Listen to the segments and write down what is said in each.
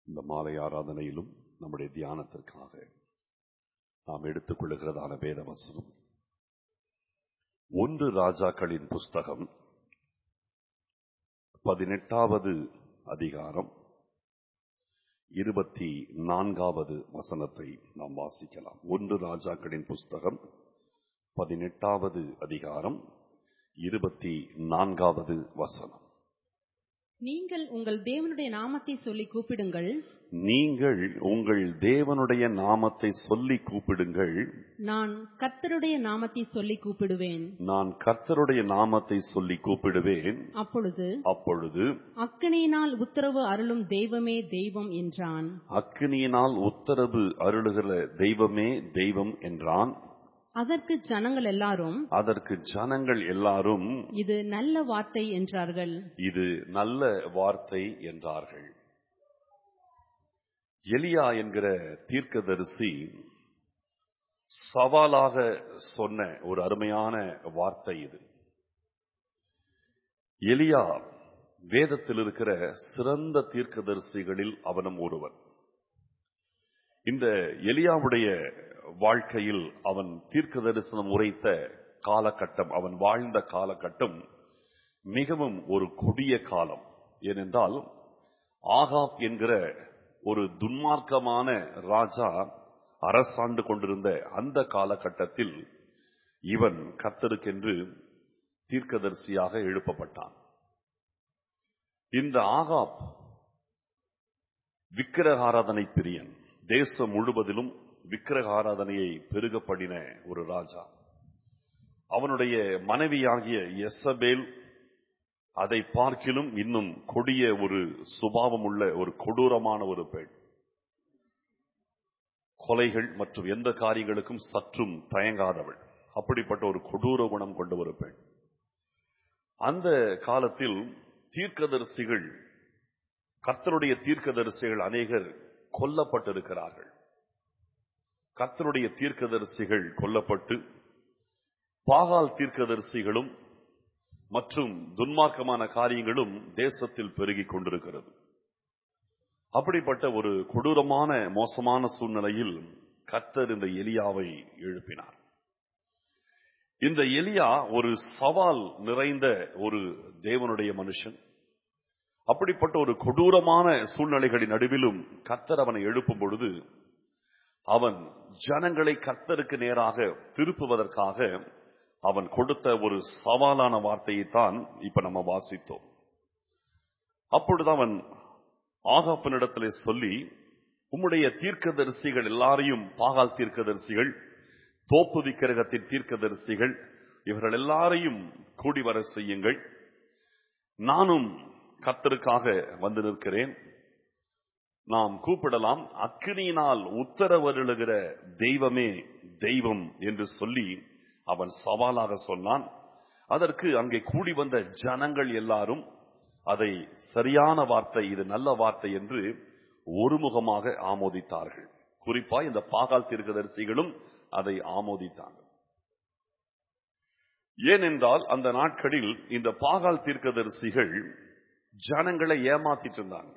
இந்த மாலை ஆராதனையிலும் நம்முடைய தியானத்திற்காக நாம் எடுத்துக்கொள்ளுகிறதான வேத வசனம் 1 ராஜாக்களின் புஸ்தகம் 18வது அதிகாரம் 24வது வசனத்தை நாம் வாசிக்கலாம். 1 ராஜாக்களின் புஸ்தகம் 18வது அதிகாரம் 24வது வசனம். நீங்கள் உங்கள் தேவனுடைய நாமத்தை சொல்லி கூப்பிடுங்கள். நீங்கள் உங்கள் தேவனுடைய நாமத்தை சொல்லி கூப்பிடுங்கள். நான் கர்த்தருடைய நாமத்தை சொல்லி கூப்பிடுவேன். நான் கர்த்தருடைய நாமத்தை சொல்லி கூப்பிடுவேன். அப்பொழுது அக்கினியினால் உத்தரவு அருளும் தெய்வமே தெய்வம் என்றான். அக்கினியினால் உத்தரவு அருளுகிற தெய்வமே தெய்வம் என்றான். அதற்கு ஜனங்கள் எல்லாரும் இது நல்ல வார்த்தை என்றார்கள். இது நல்ல வார்த்தை என்றார்கள். எலியா என்கிற தீர்க்கதரிசி சவாலாக சொன்ன ஒரு அருமையான வார்த்தை இது. எலியா வேதத்தில் இருக்கிற சிறந்த தீர்க்கதரிசிகளில் அவனும் ஒருவன். இந்த எலியாவுடைய வாழ்க்கையில் அவன் தீர்க்க தரிசனம் உரைத்த காலகட்டம், அவன் வாழ்ந்த காலகட்டம் மிகவும் ஒரு கொடிய காலம். ஏனென்றால் ஆகாப் என்கிற ஒரு துன்மார்க்கமான ராஜா அரசாண்டு கொண்டிருந்த அந்த காலகட்டத்தில் இவன் கர்த்தருக்கென்று தீர்க்கதரிசியாக எழுப்பப்பட்டான். இந்த ஆகாப் விக்கிரக ஆராதனை பிரியன், தேசம் முழுவதிலும் விக்கிரக ஆராதனையை பெருக பண்ணின ஒரு ராஜா. அவனுடைய மனைவியாகிய யெசபேல் அதை பார்க்கிலும் இன்னும் கொடிய ஒரு சுபாவம் உள்ள ஒரு கொடூரமான ஒரு பெண். கொலைகள் மற்றும் எந்த காரியங்களுக்கும் சற்றும் தயங்காதவள். அப்படிப்பட்ட ஒரு கொடூர குணம் கொண்ட ஒரு பெண். அந்த காலத்தில் தீர்க்கதரிசிகள், கர்த்தருடைய தீர்க்கதரிசிகள் அநேகர் கொல்லப்பட்டிருக்கிறார்கள். கர்த்தருடைய தீர்க்கதரிசிகள் கொல்லப்பட்டு பாகால் தீர்க்கதரிசிகளும் மற்றும் துன்மார்க்கமான காரியங்களும் தேசத்தில் பெருகிக் கொண்டிருக்கிறது. அப்படிப்பட்ட ஒரு கொடூரமான மோசமான சூழ்நிலையில் கர்த்தர் இந்த எலியாவை எழுப்பினார். இந்த எலியா ஒரு சவால் நிறைந்த ஒரு தேவனுடைய மனுஷன். அப்படிப்பட்ட ஒரு கொடூரமான சூழ்நிலைகளின் நடுவிலும் கர்த்தர் அவனை எழுப்பும் பொழுது அவன் ஜனங்களை கர்த்தருக்கு நேராக திருப்புவதற்காக அவன் கொடுத்த ஒரு சவாலான வார்த்தையை தான் இப்ப நம்ம வாசித்தோம். அப்பொழுது அவன் ஆகாப்பினிடத்திலே சொல்லி, உம்முடைய தீர்க்கதரிசிகள் எல்லாரையும், பாகால் தீர்க்கதரிசிகள், தோப்பு விக்கிரகத்தின் தீர்க்கதரிசிகள், இவர்கள் எல்லாரையும் கூடி வர செய்யுங்கள். நானும் கர்த்தருக்காக வந்து நிற்கிறேன். நாம் கூப்பிடலாம், அக்கினியினால் உத்தரவருளுகிற தெய்வமே தெய்வம் என்று சொல்லி அவன் சவாலாக சொன்னான். அதற்கு அங்கே கூடி வந்த ஜனங்கள் எல்லாரும் அதை சரியான வார்த்தை, இது நல்ல வார்த்தை என்று ஒருமுகமாக ஆமோதித்தார்கள். குறிப்பா இந்த பாகால் தீர்க்கதரிசிகளும் அதை ஆமோதித்தார்கள். ஏனென்றால் அந்த நாட்களில் இந்த பாகால் தீர்க்கதரிசிகள் ஜனங்களை ஏமாத்திட்டு இருந்தாங்க.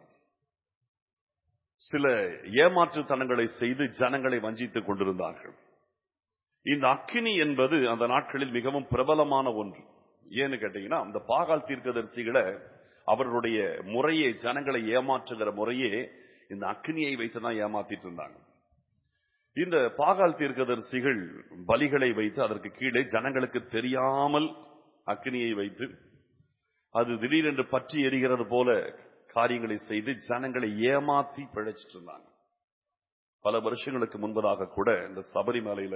சில ஏமாற்றுத்தனங்களை செய்து ஜனங்களை வஞ்சித்துக் கொண்டிருந்தார்கள். இந்த அக்கினி என்பது அந்த நாட்களில் மிகவும் பிரபலமான ஒன்று. ஏன்னு கேட்டீங்கன்னா, அந்த பாகால் தீர்க்கதரிசிகளை அவர்களுடைய முறையே, ஜனங்களை ஏமாற்றுகிற முறையே இந்த அக்கினியை வைத்துதான் ஏமாத்திட்டு இருந்தாங்க. இந்த பாகால் தீர்க்கதரிசிகள் பலிகளை வைத்து அதற்கு கீழே ஜனங்களுக்கு தெரியாமல் அக்கினியை வைத்து அது திடீரென்று பற்றி எரிகிறது போல காரியங்களை செய்து ஜனங்களை ஏமாத்தி பிழைச்சிட்டு இருந்தாங்க. பல வருஷங்களுக்கு முன்பதாக கூட இந்த சபரிமலையில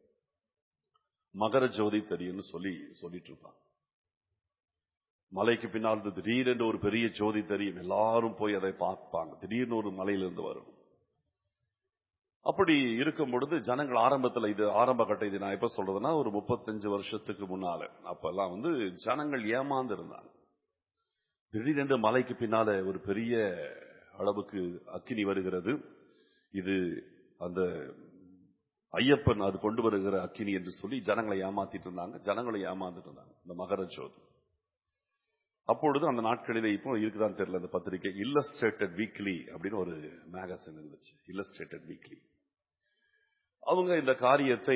மகர ஜோதி தெரியும்னு சொல்லிட்டு இருப்பாங்க. மலைக்கு பின்னால் திடீரென்று ஒரு பெரிய ஜோதி தெரியும், எல்லாரும் போய் அதை பார்ப்பாங்க. திடீர்னு ஒரு மலையிலிருந்து வரும். அப்படி இருக்கும் பொழுது ஜனங்கள் ஆரம்பத்தில், இது ஆரம்ப கட்ட, இது நான் எப்ப சொல்றதுன்னா ஒரு 35 வருஷத்துக்கு முன்னால, அப்பெல்லாம் ஜனங்கள் ஏமாந்து இருந்தாங்க. திடீரென்று மலைக்கு பின்னால ஒரு பெரிய அளவுக்கு அக்கினி வருகிறது. இது அந்த ஐயப்பன் அது கொண்டு வருகிற அக்கினி என்று சொல்லி ஜனங்களை ஏமாத்திட்டு இருந்தாங்க. ஜனங்களை ஏமாந்துட்டு இருந்தாங்க. இந்த மகர ஜோதி அப்பொழுது அந்த நாட்களிலே இப்போ இருக்குதான் தெரியல அந்த பத்திரிகை, இல்லஸ்ட்ரேட்டட் வீக்லி அப்படின்னு ஒரு மேகசின் இருந்துச்சு. Illustrated Weekly. அவங்க இந்த காரியத்தை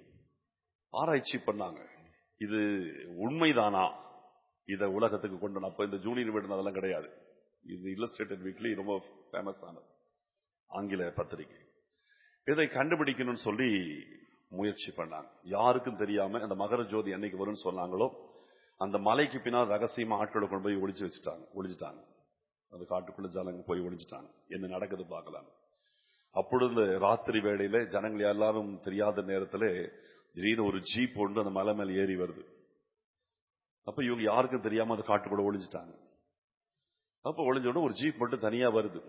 ஆராய்ச்சி பண்ணாங்க. இது உண்மைதானா, இத உலகத்துக்கு கொண்டு அப்ப இந்த ஜூனியர் வீடு அதெல்லாம் கிடையாது. இது இல்லஸ்ட்ரேட்டட் வீக்லி ரொம்ப ஃபேமஸ் ஆனது ஆங்கில பத்திரிகை. இதை கண்டுபிடிக்கணும்னு சொல்லி முயற்சி பண்ணாங்க. யாருக்கும் தெரியாம அந்த மகர ஜோதி என்னைக்கு வரும்னு சொன்னாங்களோ அந்த மலைக்கு பின்னால் ரகசியமா ஆட்களை கொண்டு போய் ஒளிஞ்சிட்டாங்க. அந்த காட்டுக்குள்ள ஜனங்க போய் ஒளிஞ்சிட்டாங்க. என்ன நடக்குது பார்க்கலாம். அப்பொழுது ராத்திரி வேளையில ஜனங்கள் எல்லாரும் தெரியாத நேரத்தில் திடீர்னு ஒரு ஜீப் ஒன்று அந்த மலை மேல ஏறி வருது. அப்ப இவங்க யாருக்கும் தெரியாம அந்த காட்டுக்குள்ள ஒளிஞ்சிட்டாங்க. அப்ப ஒளிஞ்ச உடனே ஒரு ஜீப் மட்டும் தனியா வருது.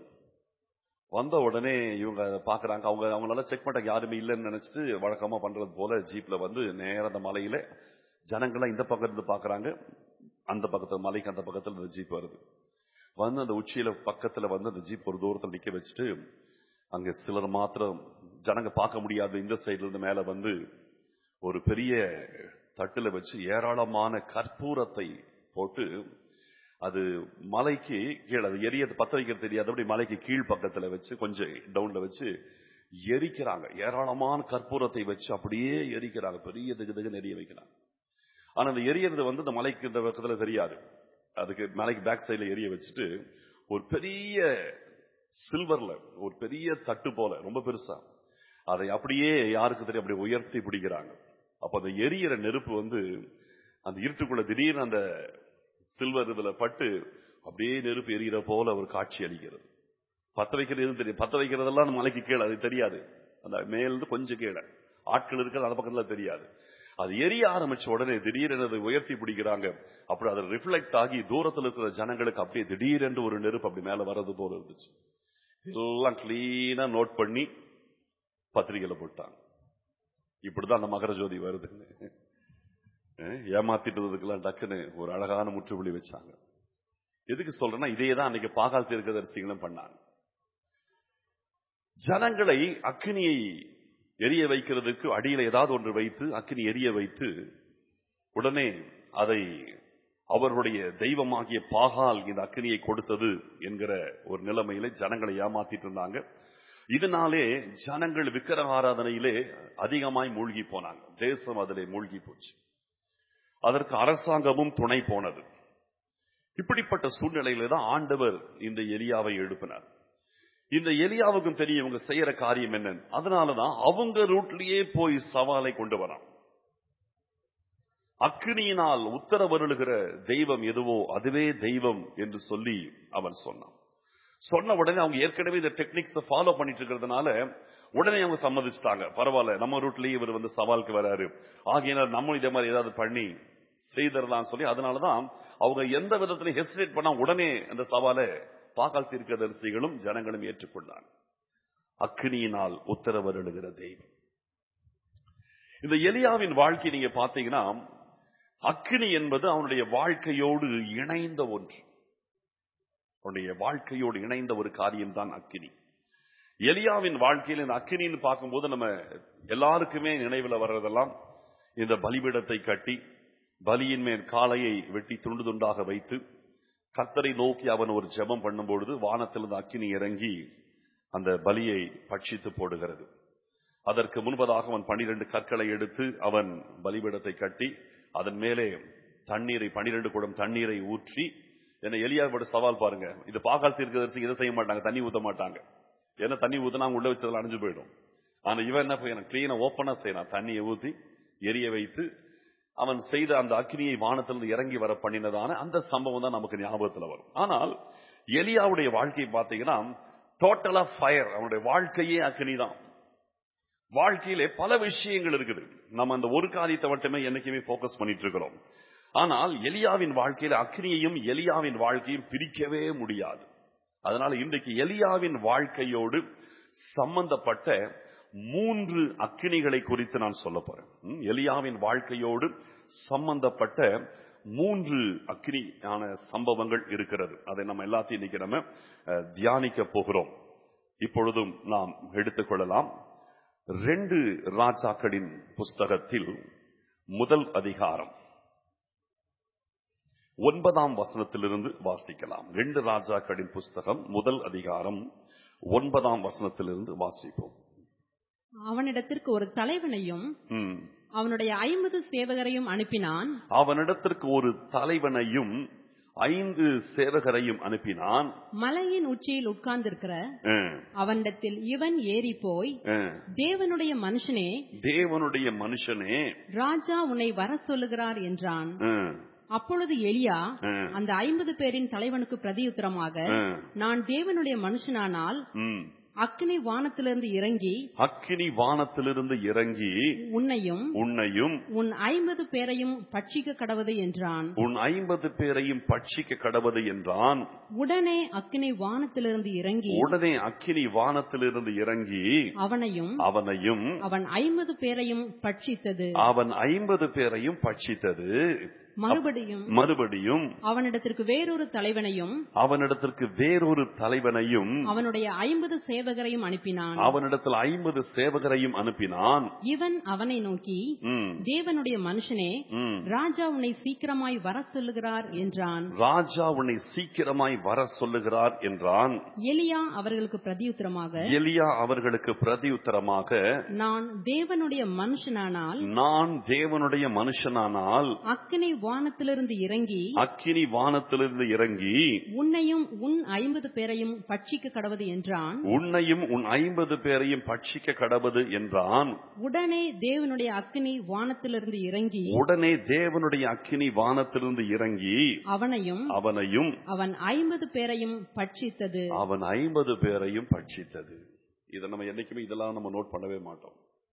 வந்த உடனே இவங்க பாக்குறாங்க. அவங்களால செக் பண்ண யாருமே இல்லைன்னு நினைச்சிட்டு வழக்கமா பண்றது போல ஜீப்ல வந்து நேர அந்த மலையில ஜனங்கள்லாம் இந்த பக்கம் இருந்து பாக்குறாங்க. அந்த பக்கத்துல மலைக்கு அந்த பக்கத்துல அந்த ஜீப் வருது. வந்து அந்த உச்சியில பக்கத்துல வந்து அந்த ஜீப் ஒரு தூரத்தில் நிக்க வச்சுட்டு அங்க சிலர் மாத்திரம் ஜனங்க பார்க்க முடியாத இந்த சைட்ல இருந்து மேல வந்து ஒரு பெரிய தட்டுல வச்சு ஏராளமான கற்பூரத்தை போட்டு அது மலைக்கு கீழே அது எரியது பத்த வைக்கிறது தெரியாதபடி மலைக்கு கீழ் பக்கத்துல வச்சு கொஞ்சம் டவுன்ல வச்சு எரிக்கிறாங்க. ஏராளமான கற்பூரத்தை வச்சு அப்படியே எரிக்கிறாங்க. பெரிய திகு எரிய வைக்கிறாங்க. ஆனா அந்த எரியறது வந்து இந்த மலைக்கு இந்த பக்கத்துல தெரியாது. அதுக்கு மலைக்கு பேக் சைட்ல எரிய வச்சுட்டு ஒரு பெரிய சில்வர்ல ஒரு பெரிய தட்டு போல ரொம்ப பெருசா அதை அப்படியே யாருக்கு தெரியும் அப்படி உயர்த்தி பிடிக்கிறாங்க. அப்ப அந்த எரியிற நெருப்பு வந்து அந்த இருட்டுக்குள்ள திடீர்னு அந்த சில்வர் இதுல பட்டு அப்படியே நெருப்பு எரிகிற போல ஒரு காட்சி அளிக்கிறது. பத்த வைக்கிறது எதுவும் தெரியும். பத்த வைக்கிறதெல்லாம் மலைக்கு கீழே அது தெரியாது. அந்த மேலிருந்து கொஞ்சம் கீழே ஆட்கள் இருக்கிறது அந்த பக்கத்துல தெரியாது. அது எரிய ஆரம்பிச்ச உடனே திடீரென்று உயர்த்தி பிடிக்கிறாங்க. அப்படி அதை ரிஃப்ளெக்ட் ஆகி தூரத்தில் இருக்கிற ஜனங்களுக்கு அப்படியே திடீரென்று ஒரு நெருப்பு அப்படி மேல வர்றது போல இருந்துச்சு. எல்லாம் கிளீனா நோட் பண்ணி பத்திரிகையில போட்டாங்க. இப்படிதான் அந்த மகர ஜோதி வருது. ஏமாத்திட்டதுக்கெல்லாம் டக்குன்னு ஒரு அழகான முற்றுப்புள்ளி வச்சாங்க. எதுக்கு சொல்றேன்னா இதேதான் அன்னைக்கு பாகால் தீர்க்கதரிசிகளும் பண்ணாங்க. ஜனங்களை அக்கினியை எரிய வைக்கிறதுக்கு அடியில ஏதாவது ஒன்று வைத்து அக்கினி எரிய வைத்து உடனே அதை அவர்களுடைய தெய்வமாகிய பாகால் இந்த அக்கினியை கொடுத்தது என்கிற ஒரு நிலைமையில ஜனங்களை ஏமாத்திட்டு இருந்தாங்க. இதனாலே ஜனங்கள் விக்கிரக ஆராதனையிலே அதிகமாய் மூழ்கி போனாங்க. தேசம் அதிலே மூழ்கி போச்சு. அதற்கு அரசாங்கமும் துணை போனது. இப்படிப்பட்ட சூழ்நிலையில தான் ஆண்டவர் இந்த எலியாவை எழுப்பினார். இந்த எலியாவுக்கும் தெரியும் இவங்க செய்யற காரியம் என்னன்னு. அதனாலதான் அவங்க ரூட்லயே போய் சவாலை கொண்டு வரான். அக்கினியினால் உத்தரவருளுகிற தெய்வம் எதுவோ அதுவே தெய்வம் என்று சொல்லி அவன் சொன்னான். சொன்ன உடனே அவங்க ஏற்கனவே இந்த டெக்னிக்ஸ் ஃபாலோ பண்ணிட்டு இருக்கிறதுனால உடனே அவங்க சம்மதிச்சுட்டாங்க. பரவாயில்ல, நம்ம ரூட்லயே இவர் வந்து சவாலுக்கு வராரு, ஆகையினால் நம்ம இதே மாதிரி ஏதாவது பண்ணி செய்தரலாம் சொல்லி அதனாலதான் அவங்க எந்த விதத்திலும் ஹெசிடேட் பண்ணா உடனே அந்த சவாலை பாகால் தீர்க்கதரிசிகளும் ஜனங்களும் ஏற்றுக்கொண்டாங்க. அக்கினியினால் உத்தரவருளுகிற தெய்வம். இந்த எலியாவின் வாழ்க்கை நீங்க பாத்தீங்கன்னா அக்கினி என்பது அவனுடைய வாழ்க்கையோடு இணைந்த ஒன்று. அவனுடைய வாழ்க்கையோடு இணைந்த ஒரு காரியம் தான் அக்கினி. எலியாவின் வாழ்க்கையில் இந்த அக்கினின்னு பார்க்கும்போது நம்ம எல்லாருக்குமே நினைவில் வர்றதெல்லாம் இந்த பலிபீடத்தை கட்டி பலியின் மேல் காளையை வெட்டி துண்டு துண்டாக வைத்து கர்த்தரை நோக்கி அவன் ஒரு ஜெபம் பண்ணும்பொழுது வானத்திலிருந்து அக்கினி இறங்கி அந்த பலியை பட்சித்து போடுகிறது. அதற்கு முன்பதாக அவன் 12 கற்களை எடுத்து அவன் பலிபீடத்தை கட்டி அதன் மேலே தண்ணீரை 12 குடம் தண்ணீரை ஊற்றி, என்ன எலியாவோட சவால் பாருங்க. இது பாகால் தீர்க்கதரிசி இதை செய்ய மாட்டாங்க, தண்ணி ஊத்த மாட்டாங்க. ஏன்னா தண்ணி ஊத்தினா அவங்க உள்ள வச்சதெல்லாம் அணிஞ்சு போயிடும். ஆனா இவன் என்ன செய்யணும், கிளீனா ஓப்பனா செய்யணும். தண்ணியை ஊத்தி எரிய வைத்து அவன் செய்த அந்த அக்கினியை வானத்திலிருந்து இறங்கி வர பண்ணினதான அந்த சம்பவம் தான் நமக்கு ஞாபகத்தில் வரும். ஆனால் எலியாவுடைய வாழ்க்கையை பார்த்தீங்கன்னா டோட்டலா ஃபயர். அவனுடைய வாழ்க்கையே அக்கினி தான். வாழ்க்கையிலே பல விஷயங்கள் இருக்குது. நம்ம அந்த ஒரு காரியத்தை மட்டுமே என்னைக்குமே போக்கஸ் பண்ணிட்டு இருக்கிறோம். ஆனால் எலியாவின் வாழ்க்கையில அக்கினியையும் எலியாவின் வாழ்க்கையும் பிரிக்கவே முடியாது. அதனால இன்றைக்கு எலியாவின் வாழ்க்கையோடு சம்பந்தப்பட்ட 3 அக்கினிகளை குறித்து நான் சொல்ல போறேன். எலியாவின் வாழ்க்கையோடு சம்பந்தப்பட்ட 3 அக்கினியான சம்பவங்கள் இருக்கிறது. அதை நம்ம எல்லாத்தையும் இன்னைக்கு நம்ம தியானிக்க போகிறோம். இப்பொழுதும் நாம் எடுத்துக்கொள்ளலாம். 2 ராஜாக்களின் புஸ்தகத்தில் முதல் அதிகாரம் 9ஆம் வசனத்திலிருந்து வாசிக்கலாம். 2 ராஜாக்களின் புஸ்தகம் 1 அதிகாரம் 9ஆம் வசனத்திலிருந்து வாசிப்போம். அவனிடத்திற்கு ஒரு தலைவனையும் அவனுடைய 50 சேவகரையும் அனுப்பினான். அவனிடத்திற்கு ஒரு தலைவனையும் 5 சேவகரையும் அனுப்பினான். மலையின் உச்சியில் உட்கார்ந்திருக்கிற அவனிடத்தில் இவன் ஏறி போய், தேவனுடைய மனுஷனே, ராஜா உன்னை வர சொல்லுகிறார் என்றான். அப்பொழுது எலியா அந்த 50 பேரின் தலைவனுக்கு பிரதியுத்தரமாக, நான் தேவனுடைய மனுஷனானால் அக்கினி வானத்திலிருந்து இறங்கி உன்னையும் உன் 50 பேரையும் பட்சிக்க கடவது என்றான். உடனே அக்கினி வானத்திலிருந்து இறங்கி அவனையும் அவன் 50 பேரையும் பட்சித்தது. மறுபடியும் அவனிடத்திற்கு வேறொரு தலைவனையும் அவனுடைய 50 சேவகரையும் அனுப்பினான். இவன் அவனை நோக்கி, தேவனுடைய மனுஷனே, ராஜா உன்னை சீக்கிரமாய் வர சொல்லுகிறார் என்றான். எலியா அவர்களுக்கு பிரதியுத்தரமாக, நான் தேவனுடைய மனுஷனானால் அக்கினி வானத்திலிருந்து இறங்கி உன்னையும் உன் 50 பேரையும் பட்சிக்க கடவது என்றான். உடனே தேவனுடைய அக்கினி வானத்திலிருந்து இறங்கி அவனையும் அவன் 50 பேரையும் பட்சித்தது. இதை நம்ம என்னைக்குமே இதெல்லாம் நம்ம நோட் பண்ணவே மாட்டோம்.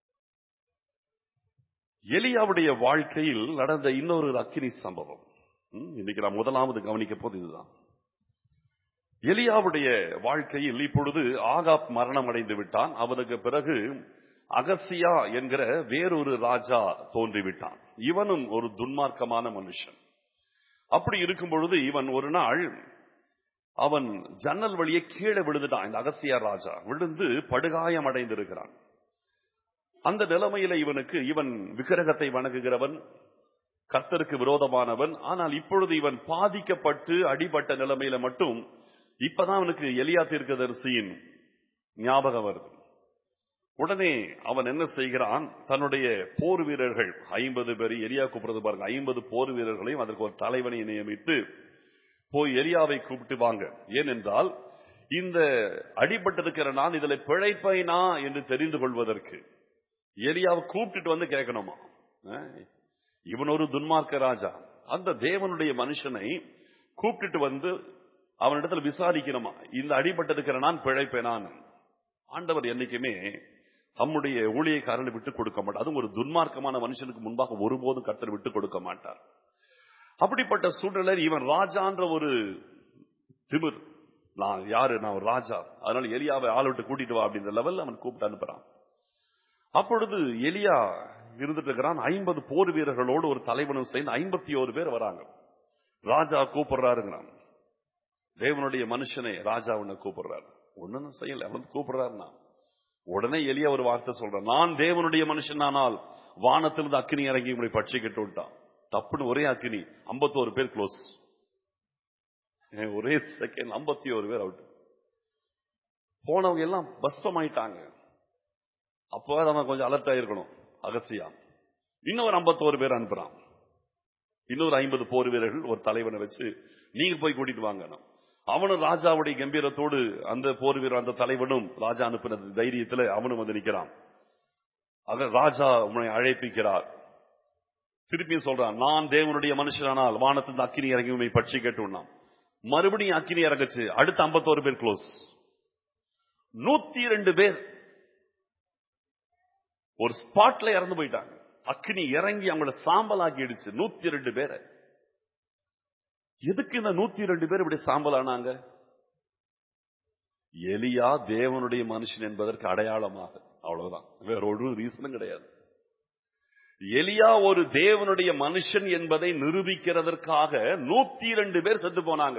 எலியாவுடைய வாழ்க்கையில் நடந்த இன்னொரு அக்கினி சம்பவம் இன்னைக்கு நாம் முதலாவது கவனிக்க போது இதுதான். எலியாவுடைய வாழ்க்கையில் இப்பொழுது ஆகாப் மரணம் அடைந்து விட்டான். அவனுக்கு பிறகு அகசியா என்கிற வேறொரு ராஜா தோன்றிவிட்டான். இவனும் ஒரு துன்மார்க்கமான மனுஷன். அப்படி இருக்கும் பொழுது இவன் ஒரு நாள் அவன் ஜன்னல் வழியே கீழே விழுந்துட்டான். இந்த அகசியா ராஜா விழுந்து படுகாயம் அடைந்திருக்கிறான். அந்த நிலைமையில இவன் விக்கிரகத்தை வணங்குகிறவன், கர்த்தருக்கு விரோதமானவன். ஆனால் இப்பொழுது இவன் பாதிக்கப்பட்டு அடிபட்ட நிலைமையில மட்டும் இப்பதான் அவனுக்கு எலியா தீர்க்கதரிசியின் ஞாபகம் வருது. உடனே அவன் என்ன செய்கிறான், தன்னுடைய போர் வீரர்கள் 50 பேர், எலியா கூப்பிடுறது பாருங்க, 50 போர் வீரர்களையும் அதற்கு ஒரு தலைவனை நியமித்து போய் எலியாவை கூப்பிட்டு வாங்க. ஏனென்றால் இந்த அடிபட்டிருக்கிற நான் இதுல பிழைப்பைனா என்று தெரிந்து கொள்வதற்கு எலியாவை கூப்பிட்டு வந்து கேட்கணுமா? இவன் ஒரு துன்மார்க்க ராஜா. அந்த தேவனுடைய மனுஷனை கூப்பிட்டு வந்து அவனிடத்துல விசாரிக்கணுமா, இந்த அடிபட்டிருக்கிற நான் பிழைப்பேனான். ஆண்டவர் என்னைக்குமே தம்முடைய ஊழியக்காரனை விட்டுக் கொடுக்க மாட்டார். அதுவும் ஒரு துன்மார்க்கமான மனுஷனுக்கு முன்பாக ஒருபோதும் கர்த்தர் விட்டுக் கொடுக்க மாட்டார். அப்படிப்பட்ட சூழ்நிலையில் இவன் ராஜான்ற ஒரு திமிர், நான் ஒரு ராஜா, அதனால எலியாவை ஆள் விட்டு கூட்டிட்டு வா அப்படின்ற லெவல் அவன் கூப்பிட்டு அனுப்புறான். அப்பொழுது எலியா இருந்துட்டு இருக்கிறான். 50 போர் வீரர்களோடு ஒரு தலைவனும் சேர்ந்து 51 பேர் வராங்க. ராஜா கூப்பிடுறாருங்கிறான், தேவனுடைய மனுஷனே ராஜா உன்னை கூப்பிடுறாரு. ஒண்ணும் செய்யல, அவன் கூப்பிடுறாருன்னா உடனே எலியா ஒரு வார்த்தை சொல்றான், நான் தேவனுடைய மனுஷனானால் வானத்திலிருந்து அக்கினி இறங்கி உங்களை பட்சிக்கிட்டு விட்டான். தப்புன்னு ஒரே அக்கினி, 51 பேர் க்ளோஸ். ஒரே செகண்ட் 51 பேர் அவுட். போனவங்க எல்லாம் பஸ்பம் ஆயிட்டாங்க. அப்போ அவன் கொஞ்சம் அலர்ட் ஆயிருக்கணும். அகசியா இன்னொரு 51 பேர் அனுப்புறான். இன்னொரு 50 போர் வீரர்கள் ஒரு தலைவனை வச்சு நீங்க போய் கூட்டிட்டு வாங்க. அவனும் ராஜாவுடைய கம்பீரத்தோடு அந்த போர் வீரர் அந்த தலைவனும் ராஜா அனுப்பின தைரியத்துல அவனும் வந்து நிற்கிறான். ராஜா உன்னை அழைப்பிக்கிறார். திருப்பியும் சொல்றான், நான் தேவனுடைய மனுஷனானால் வானத்திலிருந்து அக்கினி இறங்கி உண்மை பட்சி கேட்டுனான். மறுபடியும் அக்கினி இறங்குச்சு. அடுத்த 51 பேர் க்ளோஸ். 102 பேர் ஒரு ஸ்பாட்ல இறந்து போயிட்டாங்க. அக்கினி இறங்கி அவங்கள சாம்பல் ஆக்கிடுச்சு. 102 பேரை. எதுக்கு இந்த 102 பேர் இப்படி சாம்பல் ஆனாங்க? எலியா தேவனுடைய மனுஷன் என்பதற்கு அடையாளமாக, அவ்வளவுதான், வேற ஒரு ரீசனும் கிடையாது. எலியா ஒரு தேவனுடைய மனுஷன் என்பதை நிரூபிக்கிறதற்காக 102 பேர் செத்து போனாங்க.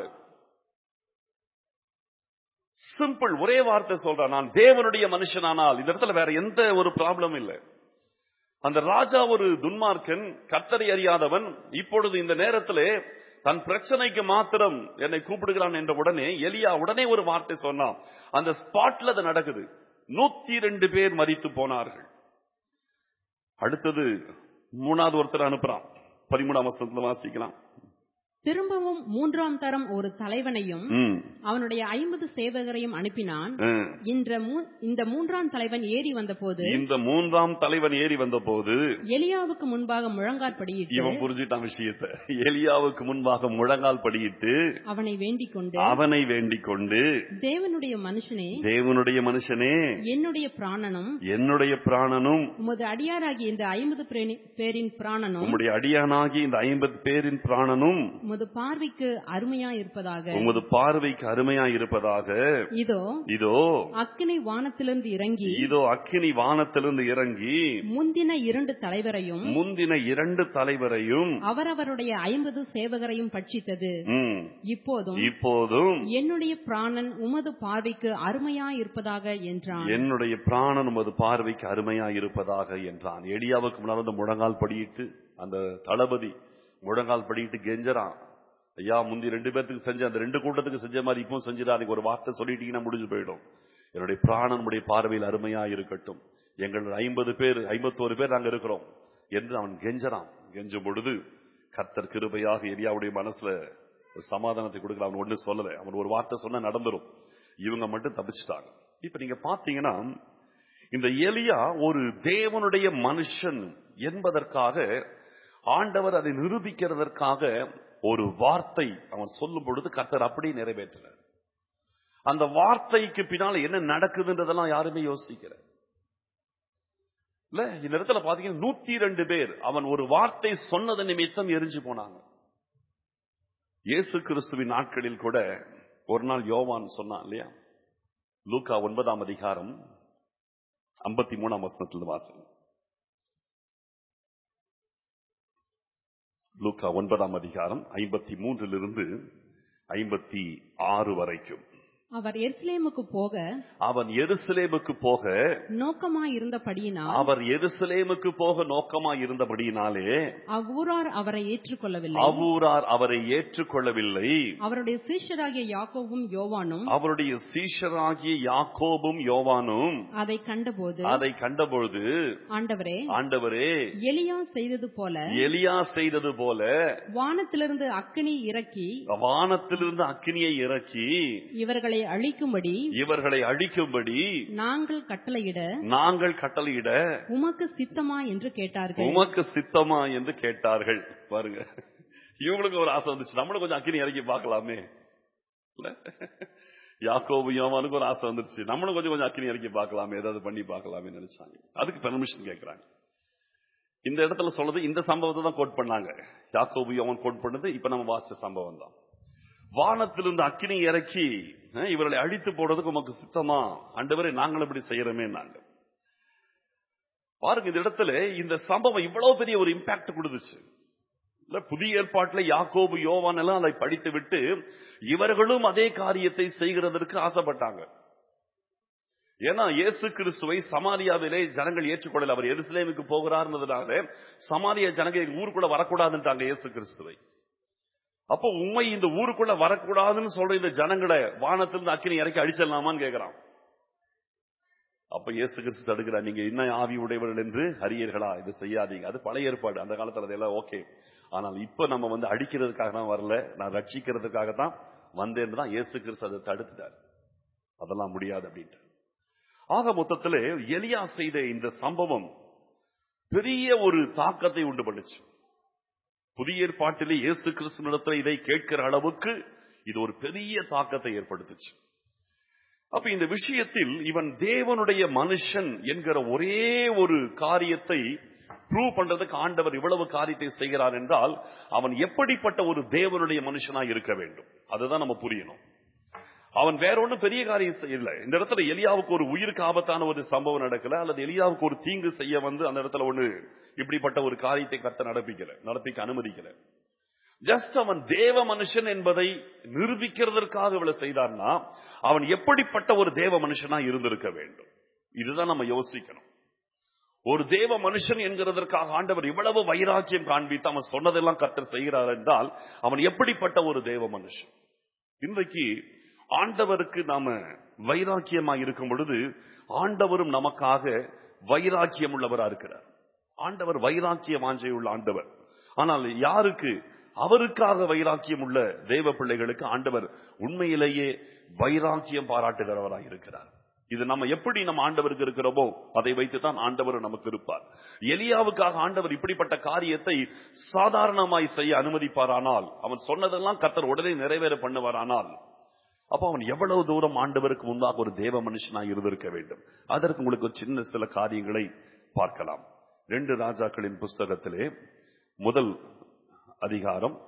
சிம்பிள், ஒரே வார்த்தை சொல்றான், நான் தேவனுடைய மனுஷனானால். இந்த இடத்துல வேற எந்த ஒரு ப்ராப்ளம் இல்லை. அந்த ராஜா ஒரு துன்மார்க்கன், கர்த்தரை அறியாதவன். இப்பொழுது இந்த நேரத்திலே தன் பிரச்சனைக்கு மாத்திரம் என்னை கூப்பிடுகிறான் என்ற உடனே எலியா உடனே ஒரு வார்த்தை சொன்னான். அந்த ஸ்பாட்ல அது நடக்குது. 102 பேர் மரித்து போனார்கள். அடுத்தது 3வது ஒருத்தர் அனுப்புறான். 13ஆம் வசனத்துல வாசிக்கலாம். திரும்பவும் 3ஆம் தரம் ஒரு தலைவனையும் அவனுடைய 50 சேவகரையும் அனுப்பினான். இந்த 3ஆம் தலைவன் ஏறி வந்தபோது எலியாவுக்கு முன்பாக முழங்கால் படியிட்டு, இவன் புரிஞ்சிட்டான் விஷயத்தை. எலியாவுக்கு முன்பாக முழங்கால் படியிட்டு அவனை வேண்டிக் கொண்டு தேவனுடைய மனுஷனே, என்னுடைய பிராணனும் உமது அடியாராகிய இந்த 50 பேரின் பிராணனும் உமது பார்வைக்கு அருமையாய் இருப்பதாக. இதோ அக்கினி வானத்திலிருந்து இறங்கி முந்தின 2 தலைவரையும் அவரவருடைய 50 சேவகரையும் பட்சித்தது. இப்போதும் என்னுடைய பிராணன் உமது பார்வைக்கு அருமையாய் இருப்பதாக என்றான். எலியாவுக்கு முன்னால் முழங்கால் படியிட்டு அந்த தளபதி முழங்கால் படிட்டு கெஞ்சறான். ஐயா, முந்தி 2 பேருக்கு செஞ்ச அந்த 2 கூட்டத்துக்கு செஞ்ச மாதிரி இப்போ செஞ்சிடாதீங்க. ஒரு வார்த்தை சொல்லிட்டீங்கன்னா முடிஞ்சு போயிடும். என்னுடைய பிராணன் உடைய பார்வையில் அருமையா இருக்கட்டும். எங்கள் 51 பேர் நாங்க இருக்கிறோம் என்று அவன் கெஞ்சறான். கெஞ்சும் பொழுது கர்த்தர் கிருபையாக எலியாவுடைய மனசுல சமாதானத்தை கொடுக்கல. அவன் ஒண்ணு சொல்லல. அவன் ஒரு வார்த்தை சொன்னா நடந்துரும். இவங்க மட்டும் தப்பிச்சுட்டாங்க. இப்ப நீங்க பாத்தீங்கன்னா இந்த எலியா ஒரு தேவனுடைய மனுஷன் என்பதற்காக ஆண்டவர் அதை நிரூபிக்கிறதற்காக ஒரு வார்த்தை அவன் சொல்லும் பொழுது கர்த்தர் அப்படி நிறைவேற்றினார். அந்த வார்த்தைக்கு பின்னால என்ன நடக்குதுன்றதெல்லாம் யாருமே யோசிக்கல. இல்ல, இந்த இடத்துல பாத்தீங்கன்னா 102 பேர் அவன் ஒரு வார்த்தை சொன்னது நிமித்தம் எரிஞ்சு போனாங்க. இயேசு கிறிஸ்துவின் நாட்களில் கூட ஒரு நாள் யோவான் சொன்னான் இல்லையா? லூக்கா 9ஆம் அதிகாரம் 53ஆம் வசனத்தில் வாசம். லூக்கா 9ஆம் அதிகாரம் 53லிருந்து 56 வரைக்கும். அவர் எருசலேமுக்கு போக நோக்கமாய் இருந்தபடியினாலே அவ்வூரார் அவரை ஏற்றுக்கொள்ளவில்லை. அவருடைய சீஷராகிய யாக்கோபும் யோவானும் அதை கண்டபொழுது ஆண்டவரே எலியா செய்தது போல வானத்திலிருந்து அக்கினியை இறக்கி இவர்களை அழிக்கும்படி நாங்கள் கட்டளையிட உமக்கு சித்தமா என்று கேட்டார்கள். பாருங்க, இவங்களுக்கு ஒரு ஆசை வந்துச்சு. நம்மளும் கொஞ்சம் அக்கினி இறக்கி பார்க்கலாமே. யாக்கோபு யோவானுக்கு ஒரு ஆசை வந்துருச்சு. நம்மளும் கொஞ்சம் அக்கினி இறக்கி பார்க்கலாமே, ஏதாவது பண்ணி பார்க்கலாமே நினைச்சாங்க. அதுக்கு பெர்மிஷன் கேட்கிறாங்க. இந்த இடத்துல சொல்றது இந்த சம்பவத்தை தான் கோட் பண்ணாங்க. யாக்கோபு யோவான் கோட் பண்ணது இப்ப நம்ம வாசிச்ச சம்பவம் தான். வானத்திலிருந்து அக்கினி இறக்கி இவர்களை அழித்து போடுறதுக்கு உமக்கு சித்தமா ஆண்டவரே, நாங்கள் இப்படி செய்யறோமே. நாங்க பாருங்க, இந்த இடத்துல இந்த சம்பவம் இவ்வளவு பெரிய ஒரு இம்பாக்ட் கொடுத்துச்சு. புதிய ஏற்பாட்டுல யாக்கோபு யோவான் எல்லாம் அதை படித்து விட்டு இவர்களும் அதே காரியத்தை செய்கிறதற்கு ஆசைப்பட்டாங்க. ஏன்னா இயேசு கிறிஸ்துவை சமாரியாவிலே ஜனங்கள் ஏற்றுக்கொள்ளல. அவர் எருசலேமுக்கு போகிறார்ன்றதுனால சமாரியா ஜனங்கள் ஊருக்குள்ள வரக்கூடாதுன்றாங்க இயேசு கிறிஸ்துவை. அப்போ உண்மை இந்த ஊருக்குள்ள வரக்கூடாதுன்னு சொல்ற இந்த ஜனங்களை வானத்திலிருந்து அக்கினி இறக்கி அடிச்சிடலாமான்னு கேட்கிறான். அப்ப இயேசு கிறிஸ்து தடுக்கிறார். நீங்க என்ன ஆவி உடையவர்கள் என்று அறியீர்களா? இது செய்யாதீங்க. அது பழைய ஏற்பாடு. அந்த காலத்துல அதெல்லாம் ஓகே. ஆனால் இப்ப நம்ம அடிக்கிறதுக்காக தான் வரல, நான் ரட்சிக்கிறதுக்காக தான் வந்தேன்னு தான் இயேசு கிறிஸ்து அதை தடுத்துட்டார். அதெல்லாம் முடியாது அப்படின்ட்டு. ஆக மொத்தத்திலே எலியா செய்த இந்த சம்பவம் பெரிய ஒரு தாக்கத்தை உண்டு பண்ணுச்சு. புதிய ஏற்பாட்டிலே இயேசு கிறிஸ்துவினிடத்தில் இதை கேட்கிற அளவுக்கு இது ஒரு பெரிய தாக்கத்தை ஏற்படுத்துச்சு. அப்ப இந்த விஷயத்தில் இவன் தேவனுடைய மனுஷன் என்கிற ஒரே ஒரு காரியத்தை ப்ரூவ் பண்றதுக்கு ஆண்டவர் இவ்வளவு காரியத்தை செய்கிறார் என்றால் அவன் எப்படிப்பட்ட ஒரு தேவனுடைய மனுஷனாய் இருக்க வேண்டும், அதுதான் நம்ம புரியணும். அவன் வேற ஒன்னும் பெரிய காரியம் செய்யல. இந்த இடத்துல எலியாவுக்கு ஒரு உயிருக்கு ஆபத்தான ஒரு சம்பவம் நடக்கல, அல்லது எலியாவுக்கு ஒரு தீங்கு செய்ய அந்த இடத்துல ஒண்ணு இப்படிப்பட்ட ஒரு காரியத்தை கர்த்தர் நடப்பிக்க அனுமதிக்கல. ஜஸ்ட் அவன் தேவ மனுஷன் என்பதை நிரூபிக்கிறதற்காக இவ்வளவு செய்தார்னா அவன் எப்படிப்பட்ட ஒரு தேவ மனுஷனா இருந்திருக்க வேண்டும், இதுதான் நம்ம யோசிக்கணும். ஒரு தேவ மனுஷன் என்கிறதற்காக ஆண்டவர் இவ்வளவு வைராக்கியம் காண்பித்து அவன் சொன்னதெல்லாம் கர்த்தர் செய்கிறார் என்றால் அவன் எப்படிப்பட்ட ஒரு தேவ மனுஷன்? இன்றைக்கு ஆண்டவருக்கு நாம வைராக்கியமாக இருக்கும் பொழுது ஆண்டவரும் நமக்காக வைராக்கியம் உள்ளவராக இருக்கிறார். ஆண்டவர் வைராக்கிய வாஞ்சை உள்ள ஆண்டவர். ஆனால் யாருக்கு? அவருக்காக வைராக்கியம் உள்ள தேவ பிள்ளைகளுக்கு ஆண்டவர் உண்மையிலேயே வைராக்கியம் பாராட்டுகிறவராக இருக்கிறார். இது நம்ம எப்படி நம்ம ஆண்டவருக்கு இருக்கிறோமோ அதை வைத்துதான் ஆண்டவர் நமக்கு இருப்பார். எலியாவுக்காக ஆண்டவர் இப்படிப்பட்ட காரியத்தை சாதாரணமாய் செய்ய அனுமதிப்பாரானால், அவன் சொன்னதெல்லாம் கர்த்தர் உடனே நிறைவேற பண்ணுவாரானால், அப்ப அவன் எவ்வளவு தூரம் ஆண்டவருக்கு முன்பாக ஒரு தேவ மனுஷனாய் இருந்திருக்க வேண்டும். அதற்கு உங்களுக்கு ஒரு சின்ன சில காரியங்களை பார்க்கலாம். 2 ராஜாக்களின் புஸ்தகத்திலே முதல் அதிகாரம்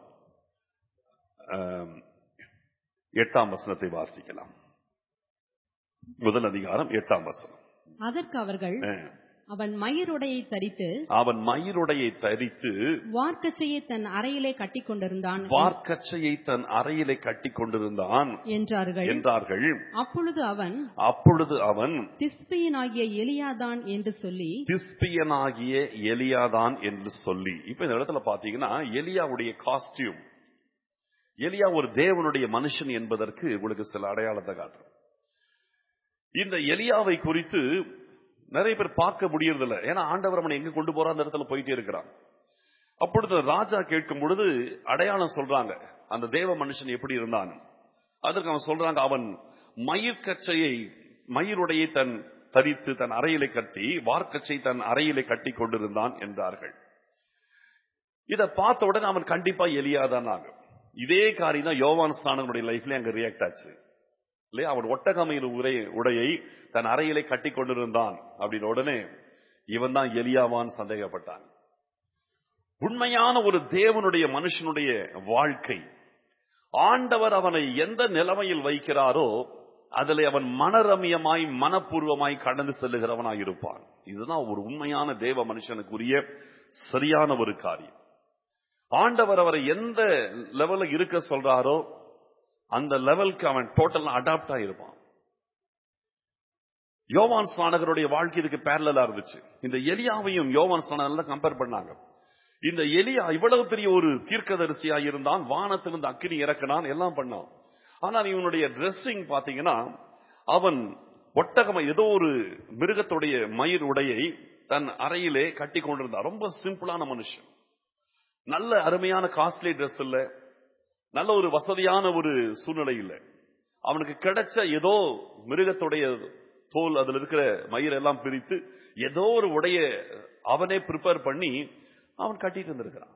8ஆம் வசனத்தை வாசிக்கலாம். முதல் அதிகாரம் 8ஆம் வசனம். அதற்கு அவர்கள், அவன் மயிருடையை தரித்து வார்க்கச்சையை தன் அறையிலே கட்டிக் கொண்டிருந்தான் என்றார்கள். அப்பொழுது அவன் திஸ்பியனாகிய எலியாதான் என்று சொல்லி இப்ப இந்த இடத்துல பாத்தீங்கன்னா எலியாவுடைய காஸ்டியூம், எலியா ஒரு தேவனுடைய மனுஷன் என்பதற்கு உங்களுக்கு சில அடையாளத்தை காட்டுறோம். இந்த எலியாவை குறித்து நிறைய பேர் பார்க்க முடியறதில்ல. ஏன்னா ஆண்டவர் அவனை எங்க கொண்டு போறா அந்த இடத்துல போயிட்டே இருக்கிறான். அப்பொழுது ராஜா கேட்கும் பொழுது அடையாளம் சொல்றாங்க, அந்த தேவ மனுஷன் எப்படி இருந்தான். அதற்கு அவன் சொல்றாங்க, அவன் மயிருடையை தரித்து தன் அறையிலே கட்டி வார்க்கச்சை தன் அறையிலே கட்டி கொண்டிருந்தான் என்றார்கள். இதை பார்த்த உடனே அவன் கண்டிப்பா எலியாதான் ஆகும். இதே காரியம் தான் யோவான் ஸ்நானனுடைய லைஃப்ல அங்க ரியாக்ட் ஆச்சு இல்லையா? அவன் ஒட்டகமயிர் உடையை தன் அறையிலே கட்டி கொண்டிருந்தான் அப்படின்னு உடனே இவன் தான் எலியாவான் சந்தேகப்பட்டான். உண்மையான ஒரு தேவனுடைய மனுஷனுடைய வாழ்க்கை, ஆண்டவர் அவனை எந்த நிலைமையில் வைக்கிறாரோ அதில் அவன் மனரமியமாய் மனப்பூர்வமாய் கடந்து செல்லுகிறவனாய் இருப்பான். இதுதான் ஒரு உண்மையான தேவ மனுஷனுக்குரிய சரியான ஒரு காரியம். ஆண்டவர் அவரை எந்த லெவலில் இருக்க சொல்றாரோ அந்த லெவலுக்கு அவன் டோட்டலா அடாப்ட் ஆயிருப்பான். யோவான் ஸ்நானகருடைய வாழ்க்கை இதுக்கு பேரலா இருந்துச்சு. இந்த எலியாவையும் யோவான் ஸ்நானகர் கம்பேர் பண்ணாங்க. இந்த எலியா இவ்வளவு பெரிய ஒரு தீர்க்கதரிசியா இருந்தான், வானத்திலிருந்து அக்கினி இறக்கினான், எல்லாம் பண்ணான். ஆனால் இவனுடைய டிரெஸ்ஸிங் பாத்தீங்கன்னா, அவன் ஒட்டகம ஏதோ ஒரு மிருகத்துடைய மயிர் உடையை தன் அறையிலே கட்டி கொண்டிருந்தான். ரொம்ப சிம்பிளான மனுஷன், நல்ல அருமையான காஸ்ட்லி டிரெஸ் இல்ல, நல்ல ஒரு வசதியான ஒரு சூழ்நிலை இல்லை. அவனுக்கு கிடைச்ச ஏதோ மிருகத்துடைய தோல், அதுல இருக்கிற மயிரெல்லாம் பிரித்து ஏதோ ஒரு உடைய அவனே ப்ரிப்பேர் பண்ணி அவன் கட்டிட்டு இருந்திருக்கிறான்.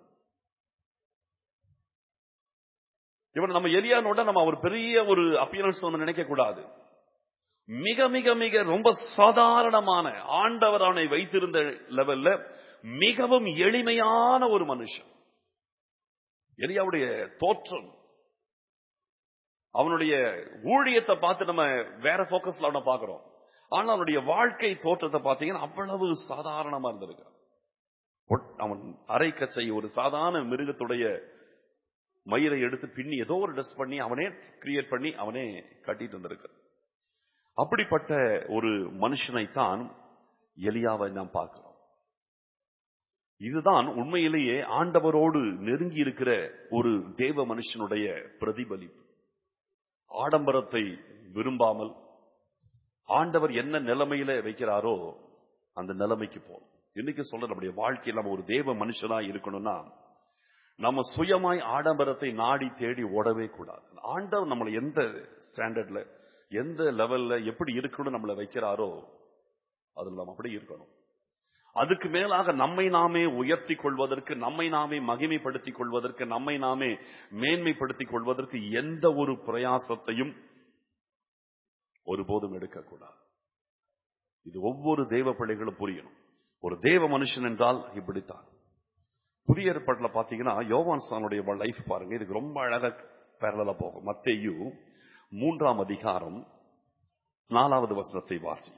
இவன் நம்ம எலியானோட நம்ம ஒரு பெரிய ஒரு அப்பியரன்ஸ் நம்ம நினைக்க கூடாது. மிக மிக மிக ரொம்ப சாதாரணமான ஆண்டவர் அவனை வைத்திருந்த லெவல்ல மிகவும் எளிமையான ஒரு மனுஷன். எலியாவுடைய தோற்றம், அவனுடைய ஊழியத்தை பார்த்து நம்ம வேற போக்கஸ்ல அவனை பார்க்கிறோம். ஆனா அவனுடைய வாழ்க்கை தோற்றத்தை பார்த்தீங்கன்னா அவ்வளவு சாதாரணமா இருந்திருக்கு. அவன் அரைக்கச்சை ஒரு சாதாரண மிருகத்துடைய மயிரை எடுத்து பின்னி ஏதோ ஒரு ட்ரெஸ் பண்ணி அவனே கிரியேட் பண்ணி அவனே கட்டிட்டு வந்திருக்க. அப்படிப்பட்ட ஒரு மனுஷனைத்தான் எலியாவை நாம் பார்க்கிறோம். இதுதான் உண்மையிலேயே ஆண்டவரோடு நெருங்கி இருக்கிற ஒரு தேவ மனுஷனுடைய பிரதிபலிப்பு. ஆடம்பரத்தை விரும்பாமல் ஆண்டவர் என்ன நிலைமையில வைக்கிறாரோ அந்த நிலைமைக்கு போகும். இன்னைக்கு சொல்ற நம்முடைய வாழ்க்கையில் நம்ம ஒரு தேவ மனுஷனா இருக்கணும்னா நம்ம சுயமாய் ஆடம்பரத்தை நாடி தேடி ஓடவே கூடாது. ஆண்டவர் நம்மளை எந்த ஸ்டாண்டர்ட்ல எந்த லெவல்ல எப்படி இருக்கணும் நம்மளை வைக்கிறாரோ அதுல நம்ம அப்படி இருக்கணும். அதுக்கு மேலாக நம்மை நாமே உயர்த்தி கொள்வதற்கு, நம்மை நாமே மகிமைப்படுத்திக் கொள்வதற்கு, நம்மை நாமே மேன்மைப்படுத்திக் கொள்வதற்கு எந்த ஒரு பிரயாசத்தையும் ஒருபோதும் எடுக்கக்கூடாது. இது ஒவ்வொரு தேவ பிள்ளைகளும் புரியணும். ஒரு தேவ மனுஷன் என்றால் இப்படித்தான். புதிய ஏற்பாட்டில் பாத்தீங்கன்னா யோவான் ஸ்நானனுடைய லைஃப் பாருங்க, இதுக்கு ரொம்ப அழகா பேரலா போகும். மத்தேயு 3ஆம் அதிகாரம் 4வது வசனத்தை வாசி.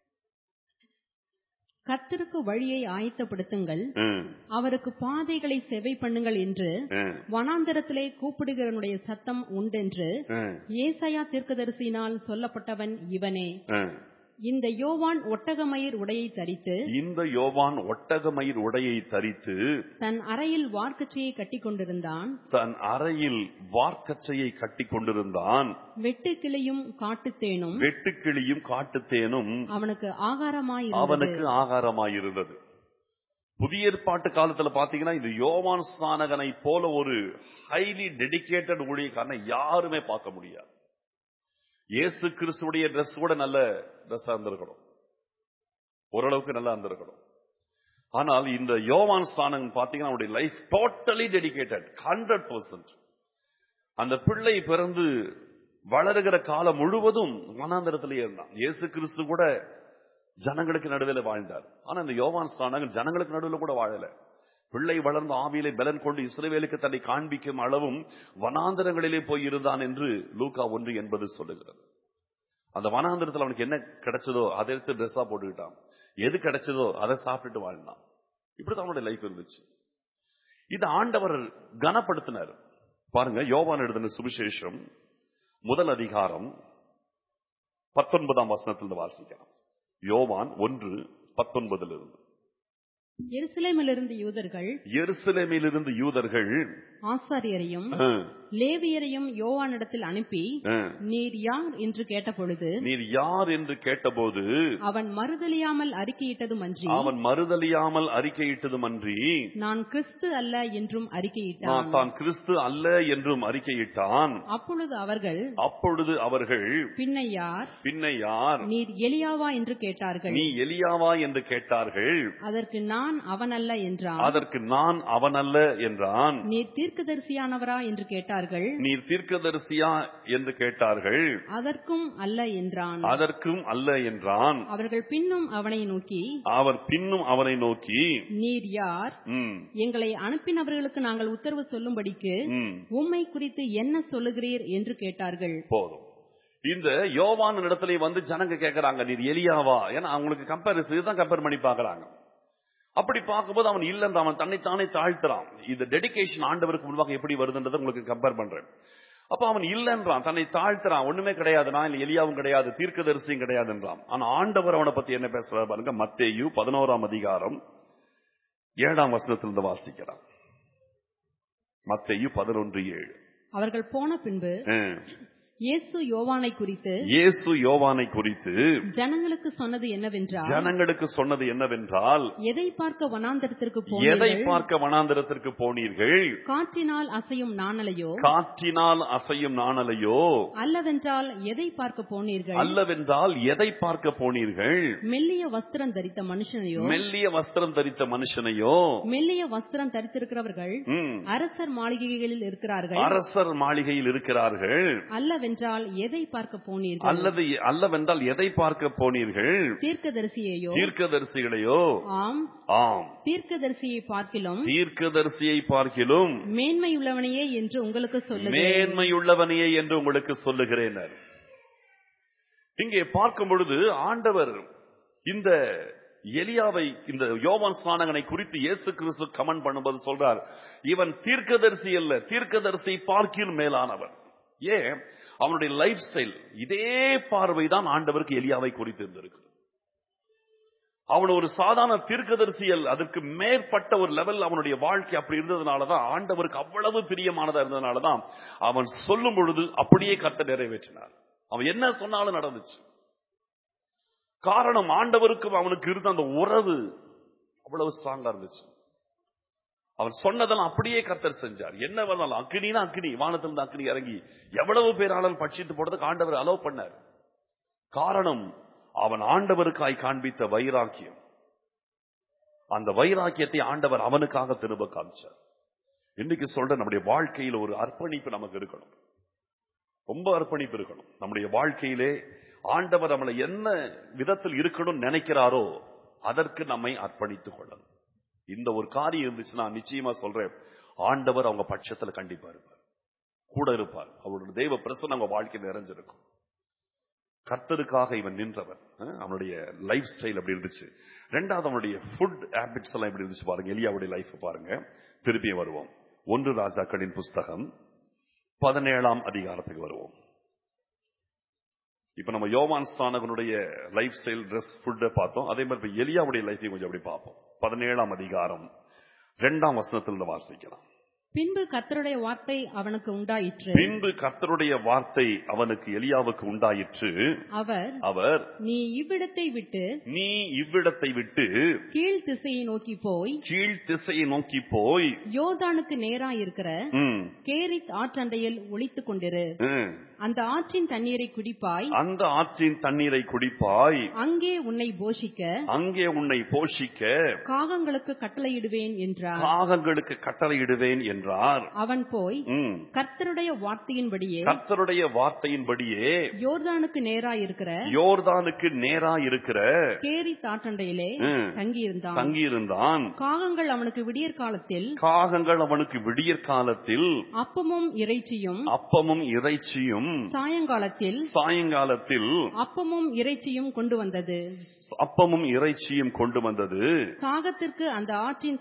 கர்த்தருக்கு வழியை ஆயத்தப்படுத்துங்கள், அவருக்கு பாதைகளை செவை பண்ணுங்கள் என்று வனாந்தரத்திலே கூப்பிடுகிறவனுடைய சத்தம் உண்டென்று ஏசாயா தீர்க்கதரிசியினால் சொல்லப்பட்டவன் இவனே. இந்த யோவான் ஒட்டகமயிர் உடையை தரித்து தன் அறையில் வார்க்கச்சையை கட்டிக் கொண்டிருந்தான். வெட்டுக்கிளியும் காட்டுத்தேனும் அவனுக்கு ஆகாரமாயிருந்தது. புதிய ஏற்பாட்டு காலத்துல பாத்தீங்கன்னா இந்த யோவான் ஸ்நானகனை போல ஒரு ஹைலி டெடிகேட்டட் ஊழியக்காரனை யாருமே பார்க்க முடியாது. இயேசு கிறிஸ்துடைய ட்ரெஸ் கூட நல்ல ட்ரெஸ்ஸா இருந்திருக்கணும், ஓரளவுக்கு நல்லா இருந்திருக்கணும். ஆனால் இந்த யோவான் ஸ்நானகன் பாத்தீங்கன்னா அவருடைய லைஃப் டோட்டலி டெடிகேட்டட், 100%. அந்த பிள்ளை பிறந்து வளருகிற காலம் முழுவதும் வனாந்தரத்திலேயே இருந்தான். இயேசு கிறிஸ்து கூட ஜனங்களுக்கு நடுவில் வாழ்ந்தார். ஆனா இந்த யோவான் ஸ்நானகன் ஜனங்களுக்கு நடுவில் கூட வாழல. பிள்ளை வளர்ந்த ஆவியிலே பலன் கொண்டு இஸ்ரவேலுக்கு தன்னை காண்பிக்கும் அளவும் வனாந்தரங்களிலே போய் இருந்தான் என்று லூக்கா 1:80 சொல்லுகிறது. அந்த வனாந்தரத்தில் அவனுக்கு என்ன கிடைச்சதோ அதை எடுத்து ட்ரெஸ்ஸா போட்டுக்கிட்டான், எது கிடைச்சதோ அதை சாப்பிட்டுட்டு வாழ்ந்தான். இப்படிதான் அவனுடைய லைஃப் இருந்துச்சு. இது ஆண்டவர் கனப்படுத்தினார். பாருங்க, யோவான் எழுதின சுவிசேஷம் 1 அதிகாரம் 19ஆம் வசனத்திலிருந்து வாசிக்கலாம். யோவான் 1:19 எருசலேமிலிருந்து யூதர்கள் ஆசாரியரையும் லேவியரையும் யோவானிடத்தில் அனுப்பி, நீர் யார் என்று கேட்டபொழுது அவன் மறுதலியாமல் அறிக்கையிட்டதுமன்றி நான் கிறிஸ்து அல்ல என்றும் அறிக்கையிட்டான். அப்பொழுது அவர்கள் பின்னை யார் நீர் எலியாவா என்று கேட்டார்கள். அதற்கு நான் அவன் அல்ல என்றான். நீர் தீர்க்கதரிசியானவரா என்று கேட்டார்கள். அதற்கும் அல்ல என்றான். அவர்கள் பின்னும் அவனை நோக்கி நீர் யார்? எங்களை அனுப்பினவர்களுக்கு நாங்கள் உத்தரவு சொல்லும்படிக்கு உம்மை குறித்து என்ன சொல்லுகிறீர் என்று கேட்டார்கள். போதும். இந்த யோவான் இடத்துல வந்து ஜனங்க கேட்கறாங்க, நீர் எலியாவா? ஏன்னா அவங்களுக்கு கம்பேர் பண்ணி பாக்குறாங்க. அப்படி பார்க்கும்போது அவன் இல்லைன்ற, அவன் தன்னைத்தானே தாழ்த்துறான். இந்த டெடிகேஷன் ஆண்டவருக்கு முன்பாக எப்படி வருதுன்றதை உங்களுக்கு கம்பேர் பண்றேன். அப்ப அவன் இல்லைன்றான், தன்னை தாழ்த்துறான். ஒண்ணுமே கிடையாது, நான் எலியாவும் கிடையாது, தீர்க்கதரிசியும் கிடையாதுன்றான். ஆனா ஆண்டவர் அவனை பத்தி என்ன பேசுறாரு பாருங்க. மத்தேயு 11ஆம் அதிகாரம் 7ஆம் வசனத்திலிருந்து வாசிக்கிறான். மத்தேயு 11:7. அவர்கள் போன பின்பு இயேசு யோவானை குறித்து ஜனங்களுக்கு சொன்னது என்னவென்றால், எதை பார்க்க வனாந்தரத்திற்கு போனீர்கள்? காற்றினால் அசையும் நாணலையோ? அல்லவென்றால் எதை பார்க்க போனீர்கள்? மெல்லிய வஸ்திரம் தரித்த மனுஷனையோ? மெல்லிய வஸ்திரம் தரித்திருக்கிறவர்கள் அரசர் மாளிகைகளில் இருக்கிறார்கள். அல்லவென்றால் எதை பார்க்க போனீர்கள்? தீர்க்கதரிசிகளையோ? ஆம், தீர்க்கதரிசியை பார்க்கிலும் மேன்மையுள்ளவனையே என்று உங்களுக்கு சொல்லுகிறேன். இங்கே பார்க்கும் பொழுது ஆண்டவர் இந்த எலியாவை, இந்த யோவான் ஸ்நானகனை குறித்து இயேசு கிறிஸ்து கமெண்ட் பண்ணும்போது சொல்றார், இவன் தீர்க்கதரிசி அல்ல, தீர்க்கதரிசி பார்க்கிலும் மேலானவன். ஏன்? அவனுடைய லைஃப் ஸ்டைல், இதே பார்வைதான் ஆண்டவருக்கு எலியாவை குறித்து இருந்திருக்கு. அவன் ஒரு சாதாரண தீர்க்கதரிசியல், அதற்கு மேற்பட்ட ஒரு லெவல் அவனுடைய வாழ்க்கை அப்படி இருந்ததுனாலதான் ஆண்டவருக்கு அவ்வளவு பிரியமானதா இருந்ததுனாலதான் அவன் சொல்லும் பொழுது அப்படியே கர்த்தர் நிறைவேற்றினார். அவன் என்ன சொன்னாலும் நடந்துச்சு. காரணம், ஆண்டவருக்கும் அவனுக்கு இருந்த அந்த உறவு அவ்வளவு ஸ்ட்ராங்கா இருந்துச்சு. அவன் சொன்னதெல்லாம் அப்படியே கர்த்தர் செஞ்சார். என்ன வேணாலும், அக்னினா அக்னி, வானத்திலிருந்து அக்னி இறங்கி எவ்வளவு பேராலும் பட்சித்து போறதுக்கு ஆண்டவர் அலோவ் பண்ணார். காரணம், அவன் ஆண்டவருக்காய் காண்பித்த வைராக்கியம். அந்த வைராக்கியத்தை ஆண்டவர் அவனுக்காக திரும்ப காமிச்சார். இன்னைக்கு சொல்ற, நம்முடைய வாழ்க்கையில் ஒரு அர்ப்பணிப்பு நமக்கு இருக்கணும், ரொம்ப அர்ப்பணிப்பு இருக்கணும். நம்முடைய வாழ்க்கையிலே ஆண்டவர் நம்மளை என்ன விதத்தில் இருக்கணும் நினைக்கிறாரோ அதற்கு நம்மை அர்ப்பணித்துக் கொள்ளணும். இந்த ஒரு காரியம் இருந்துச்சுன்னா நிச்சயமா சொல்றேன், ஆண்டவர் அவங்க பட்சத்துல கண்டிப்பா இருப்பார், கூட இருப்பார். அவருடைய தெய்வ பிரசன்னம் அவங்க வாழ்க்கையில் நிறைஞ்சிருக்கும். கர்த்தருக்காக இவன் நின்றவன். அவனுடைய லைஃப் ஸ்டைல் அப்படி இருந்துச்சு. ரெண்டாவது, அவனுடைய ஃபுட் ஹேபிட்ஸ் எல்லாம் எப்படி இருந்துச்சு பாருங்க. எலியாவுடைய லைஃப் பாருங்க. திருப்பியும் வருவோம். 1 ராஜாக்களின் புஸ்தகம் 17ஆம் அதிகாரத்துக்கு வருவோம். இப்ப நம்ம யோவான் ஸ்நானகனுடைய லைஃப் ஸ்டைல், ட்ரெஸ், ஃபுட்டை பார்த்தோம். அதே மாதிரி இப்ப எலியாவுடைய லைஃபையும் கொஞ்சம் அப்படி பார்ப்போம். 17ஆம் அதிகாரம் 2ஆம் வசனத்திலிருந்து வாசிக்கலாம். பின்பு கர்த்தருடைய வார்த்தை அவனுக்கு உண்டாயிற்று. பின்பு கர்த்தருடைய வார்த்தை அவனுக்கு எலியாவுக்கு உண்டாயிற்று. அவர் நீ இவ்விடத்தை விட்டு கீழ் திசையை நோக்கி போய் யோர்தானுக்கு நேராயிருக்கிற கேரித் ஆற்றண்டையில் ஒளித்துக் கொண்டிரு. அந்த ஆற்றின் தண்ணீரை குடிப்பாய். அங்கே உன்னை போஷிக்க காகங்களுக்கு கட்டளையிடுவேன் என்றார். அவன் போய் கர்த்தருடைய வார்த்தையின்படியே யோர்தானுக்கு நேராயிருக்கிற கேரித் ஆற்றண்டையிலே தங்கியிருந்தான். காகங்கள் அவனுக்கு விடியற் காலத்தில் அப்பமும் இறைச்சியும் சாயங்காலத்தில் அப்பமும் இறைச்சியும் கொண்டு வந்தது. காகத்திற்கு அந்த ஆற்றின்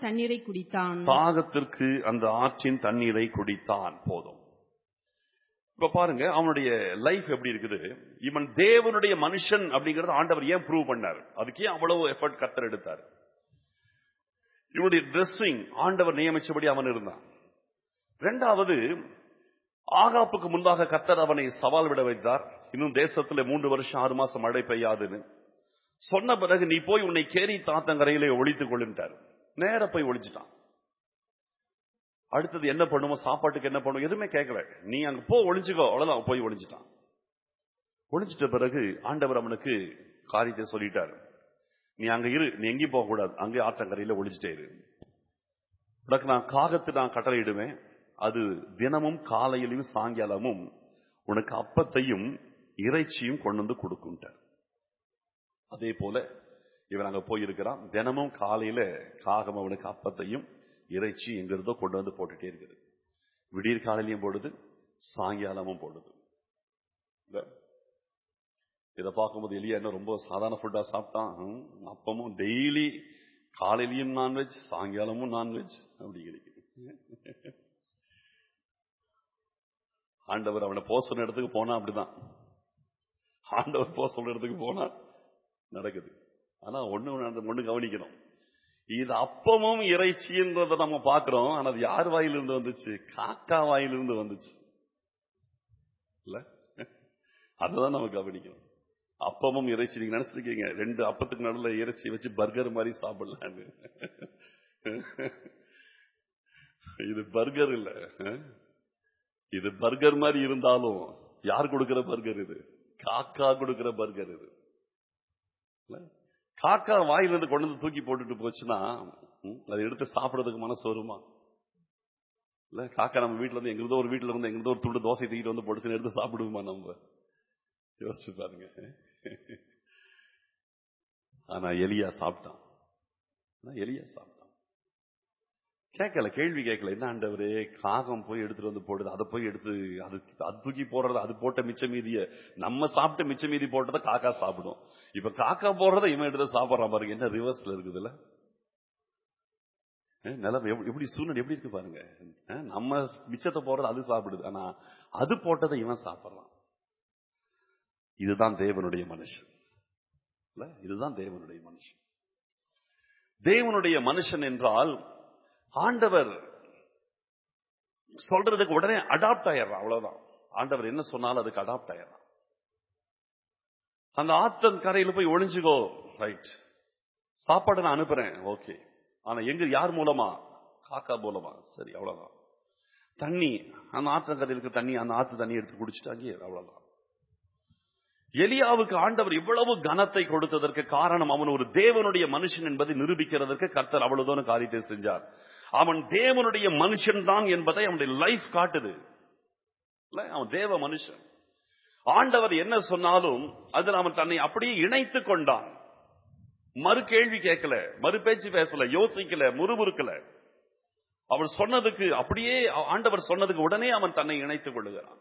தண்ணீரை குடித்தான். போதும். இப்ப பாருங்க அவனுடைய லைஃப் எப்படி இருக்குது. இவன் தேவனுடைய மனுஷன் அப்படிங்கறது ஆண்டவர் ஏன் ப்ரூவ் பண்ணார்? அதுக்கு ஏன் அவ்வளவு எஃபர்ட் கர்த்தர் எடுத்தார்? இவனுடைய ட்ரெஸ்ஸிங் ஆண்டவர் நியமிச்சபடி அவன் இருந்தான். இரண்டாவது, ஆகாப்புக்கு முன்பாக கர்த்தர் அவனை சவால் விட வைத்தார். இன்னும் தேசத்துல 3 வருஷம் 6 மாசம் மழை பெய்யாதுன்னு சொன்ன பிறகு நீ போய் உன்னை கேரித் ஆற்றங்கரையிலே ஒளித்துக் கொள்ளுட்டார். நேர போய் ஒளிச்சுட்டான். அடுத்தது என்ன பண்ணுமோ, சாப்பாட்டுக்கு என்ன பண்ணும் எதுவுமே கேட்கல. நீ அங்க போ ஒளிஞ்சுக்கோ, அவ்வளவுதான். போய் ஒளிஞ்சிட்டான். ஒளிஞ்சிட்ட பிறகு ஆண்டவர் அவனுக்கு காரியத்தை சொல்லிட்டாரு. நீ அங்க இரு, நீ எங்கேயும் போக கூடாது, அங்கே ஆற்றங்கரையில ஒளிஞ்சிட்டே இரு. உனக்கு நான் கட்டளையிடுவேன். அது தினமும் காலையிலும் சாயங்காலமும் உனக்கு அப்பத்தையும் இறைச்சியும் கொண்டு வந்து கொடுக்கும்ட்டார். அதே போல இவன் அங்க போயிருக்கிறான். தினமும் காலையில காகம் அவனுக்கு அப்பத்தையும் இறைச்சி எங்கிருந்தோ கொண்டு வந்து போட்டுட்டே இருக்குது. விடியற் காலையிலையும் போடுது, சாயங்காலமும் போடுது. இதை பார்க்கும்போது எலியா என்ன ரொம்ப சாதாரண ஃபுட்டா சாப்பிட்டான். அப்பமும் டெய்லி காலையிலையும் நான்வெஜ், சாயங்காலமும் நான்வெஜ் அப்படி கிடைக்குது. ஆண்டவர் அவனை போக சொன்ன இடத்துக்கு போனா அப்படிதான். ஆண்டவர் போக சொல்ற இடத்துக்கு போனா நடக்குது. ஆனா ஒண்ணு கவனிக்கணும். இது அப்பமும் இறைச்சின்றத நம்ம பாக்குறோம். ஆனா அது யார் வாயிலிருந்து வந்துச்சு? காக்கா வாயிலிருந்து வந்துச்சு இல்ல? அதுதான் நம்ம கவனிக்கணும். அப்பமும் இறைச்சி. நீங்க நினைச்சிருக்கீங்க 2 அப்பத்துக்கு நடுவில் இறைச்சி வச்சு பர்கர் மாதிரி சாப்பிடலான்னு. இது பர்கர் இல்ல. இது பர்கர் மாதிரி இருந்தாலும் யார் கொடுக்கிற பர்கர்? இது காக்கா கொடுக்கிற பர்கர். இது காக்கா வாயிலிருந்து கொண்டு வந்து தூக்கி போட்டுட்டு போச்சுன்னா அதை எடுத்து சாப்பிடறதுக்கு மனசு வருமா? இல்ல, காக்கா நம்ம வீட்டுல இருந்து எங்கிருந்தோ ஒரு வீட்டுல இருந்து எங்கிருந்தோ ஒரு துண்டு தோசை தூக்கிட்டு வந்து போட்டுச்சுன்னு எடுத்து சாப்பிடுவோமா? நம்ம யோசிச்சு பாருங்க. ஆனா எலியா சாப்பிட்டான். கேட்கல, கேள்வி கேட்கல. என்ன ஆண்டவரே, காகம் போய் எடுத்துட்டு வந்து போடுது, அதை போய் எடுத்து அது தூக்கி போடுறது, அது போட்ட மிச்ச மீதிய நம்ம சாப்பிட்ட மிச்ச மீதி போட்டதை காக்கா சாப்பிடும். இப்ப காக்கா போடுறதை இவன் எடுத்து சாப்பிடறான் பாருங்க. என்ன ரிவர்ஸ்ல இருக்குதுல்ல நிலைமை? எப்படி சூழ்நிலை எப்படி இருக்கு பாருங்க. நம்ம மிச்சத்தை போடுறது அது சாப்பிடுது, ஆனா அது போட்டதை இவன் சாப்பிடறான். இதுதான் தேவனுடைய மனுஷன். இதுதான் தேவனுடைய மனுஷன். தேவனுடைய மனுஷன் என்றால் ஆண்டவர் சொல்றதுக்கு உடனே அடாப்ட் ஆயிடுறான். அவ்வளவுதான். ஆண்டவர் என்ன சொன்னாலும் அதுக்கு அடாப்ட் ஆயிடுறான். அந்த ஆத்தன் கரையில போய் ஒளிஞ்சுக்கோ, ரைட். சாப்பாடு நான் அனுப்புறேன், ஓகே. ஆனா எங்க, யார் மூலமா? காக்கா மூலமா. சரி, அவ்வளவுதான். தண்ணி, அந்த ஆற்றங்கரையிலுக்கு தண்ணி, அந்த ஆத்து தண்ணி எடுத்து குடிச்சுட்டாங்க, அவ்வளவுதான். எலியாவுக்கு ஆண்டவர் இவ்வளவு கனத்தை கொடுத்ததற்கு காரணம் அவன் ஒரு தேவனுடைய மனுஷன் என்பதை நிரூபிக்கிறதற்கு கர்த்தர் அவ்வளவுதான காரியத்தை செஞ்சார். அவன் தேவனுடைய மனுஷன் தான் என்பதை அவனுடைய லைஃப் காட்டுது. அவன் தேவ மனுஷன். ஆண்டவர் என்ன சொன்னாலும் அதில் அவன் தன்னை அப்படியே இணைத்துக் கொண்டான். மறு கேள்வி கேட்கல, மறு பேச்சு பேசல, யோசிக்கல, முறுமுறுக்கல. அவன் சொன்னதுக்கு அப்படியே, ஆண்டவர் சொன்னதுக்கு உடனே அவன் தன்னை இணைத்துக் கொள்ளுகிறான்.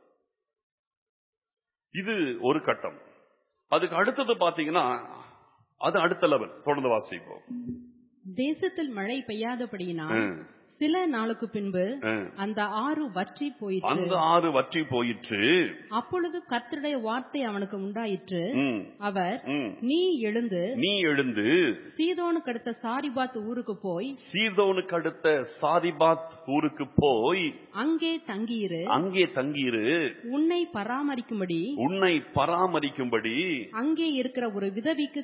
இது ஒரு கட்டம். அதுக்கு அடுத்தது பாத்தீங்கன்னா அது அடுத்த லெவல். தொடர்ந்து வாசிப்போம். தேசத்தில் மழை பெய்யாதபடியினால் சில நாளுக்கு பின்பு அந்த ஆறு வற்றி போயிற்று. அந்த ஆறு வற்றி போயிற்று. அப்பொழுது கர்த்தருடைய வார்த்தை அவனுக்கு உண்டாயிற்று. அவர், நீ எழுந்து சீதோனுக்கு அடுத்த சாரிபாத் ஊருக்கு போய் அங்கே தங்கியிரு. உன்னை பராமரிக்கும்படி அங்கே இருக்கிற ஒரு விதவைக்கு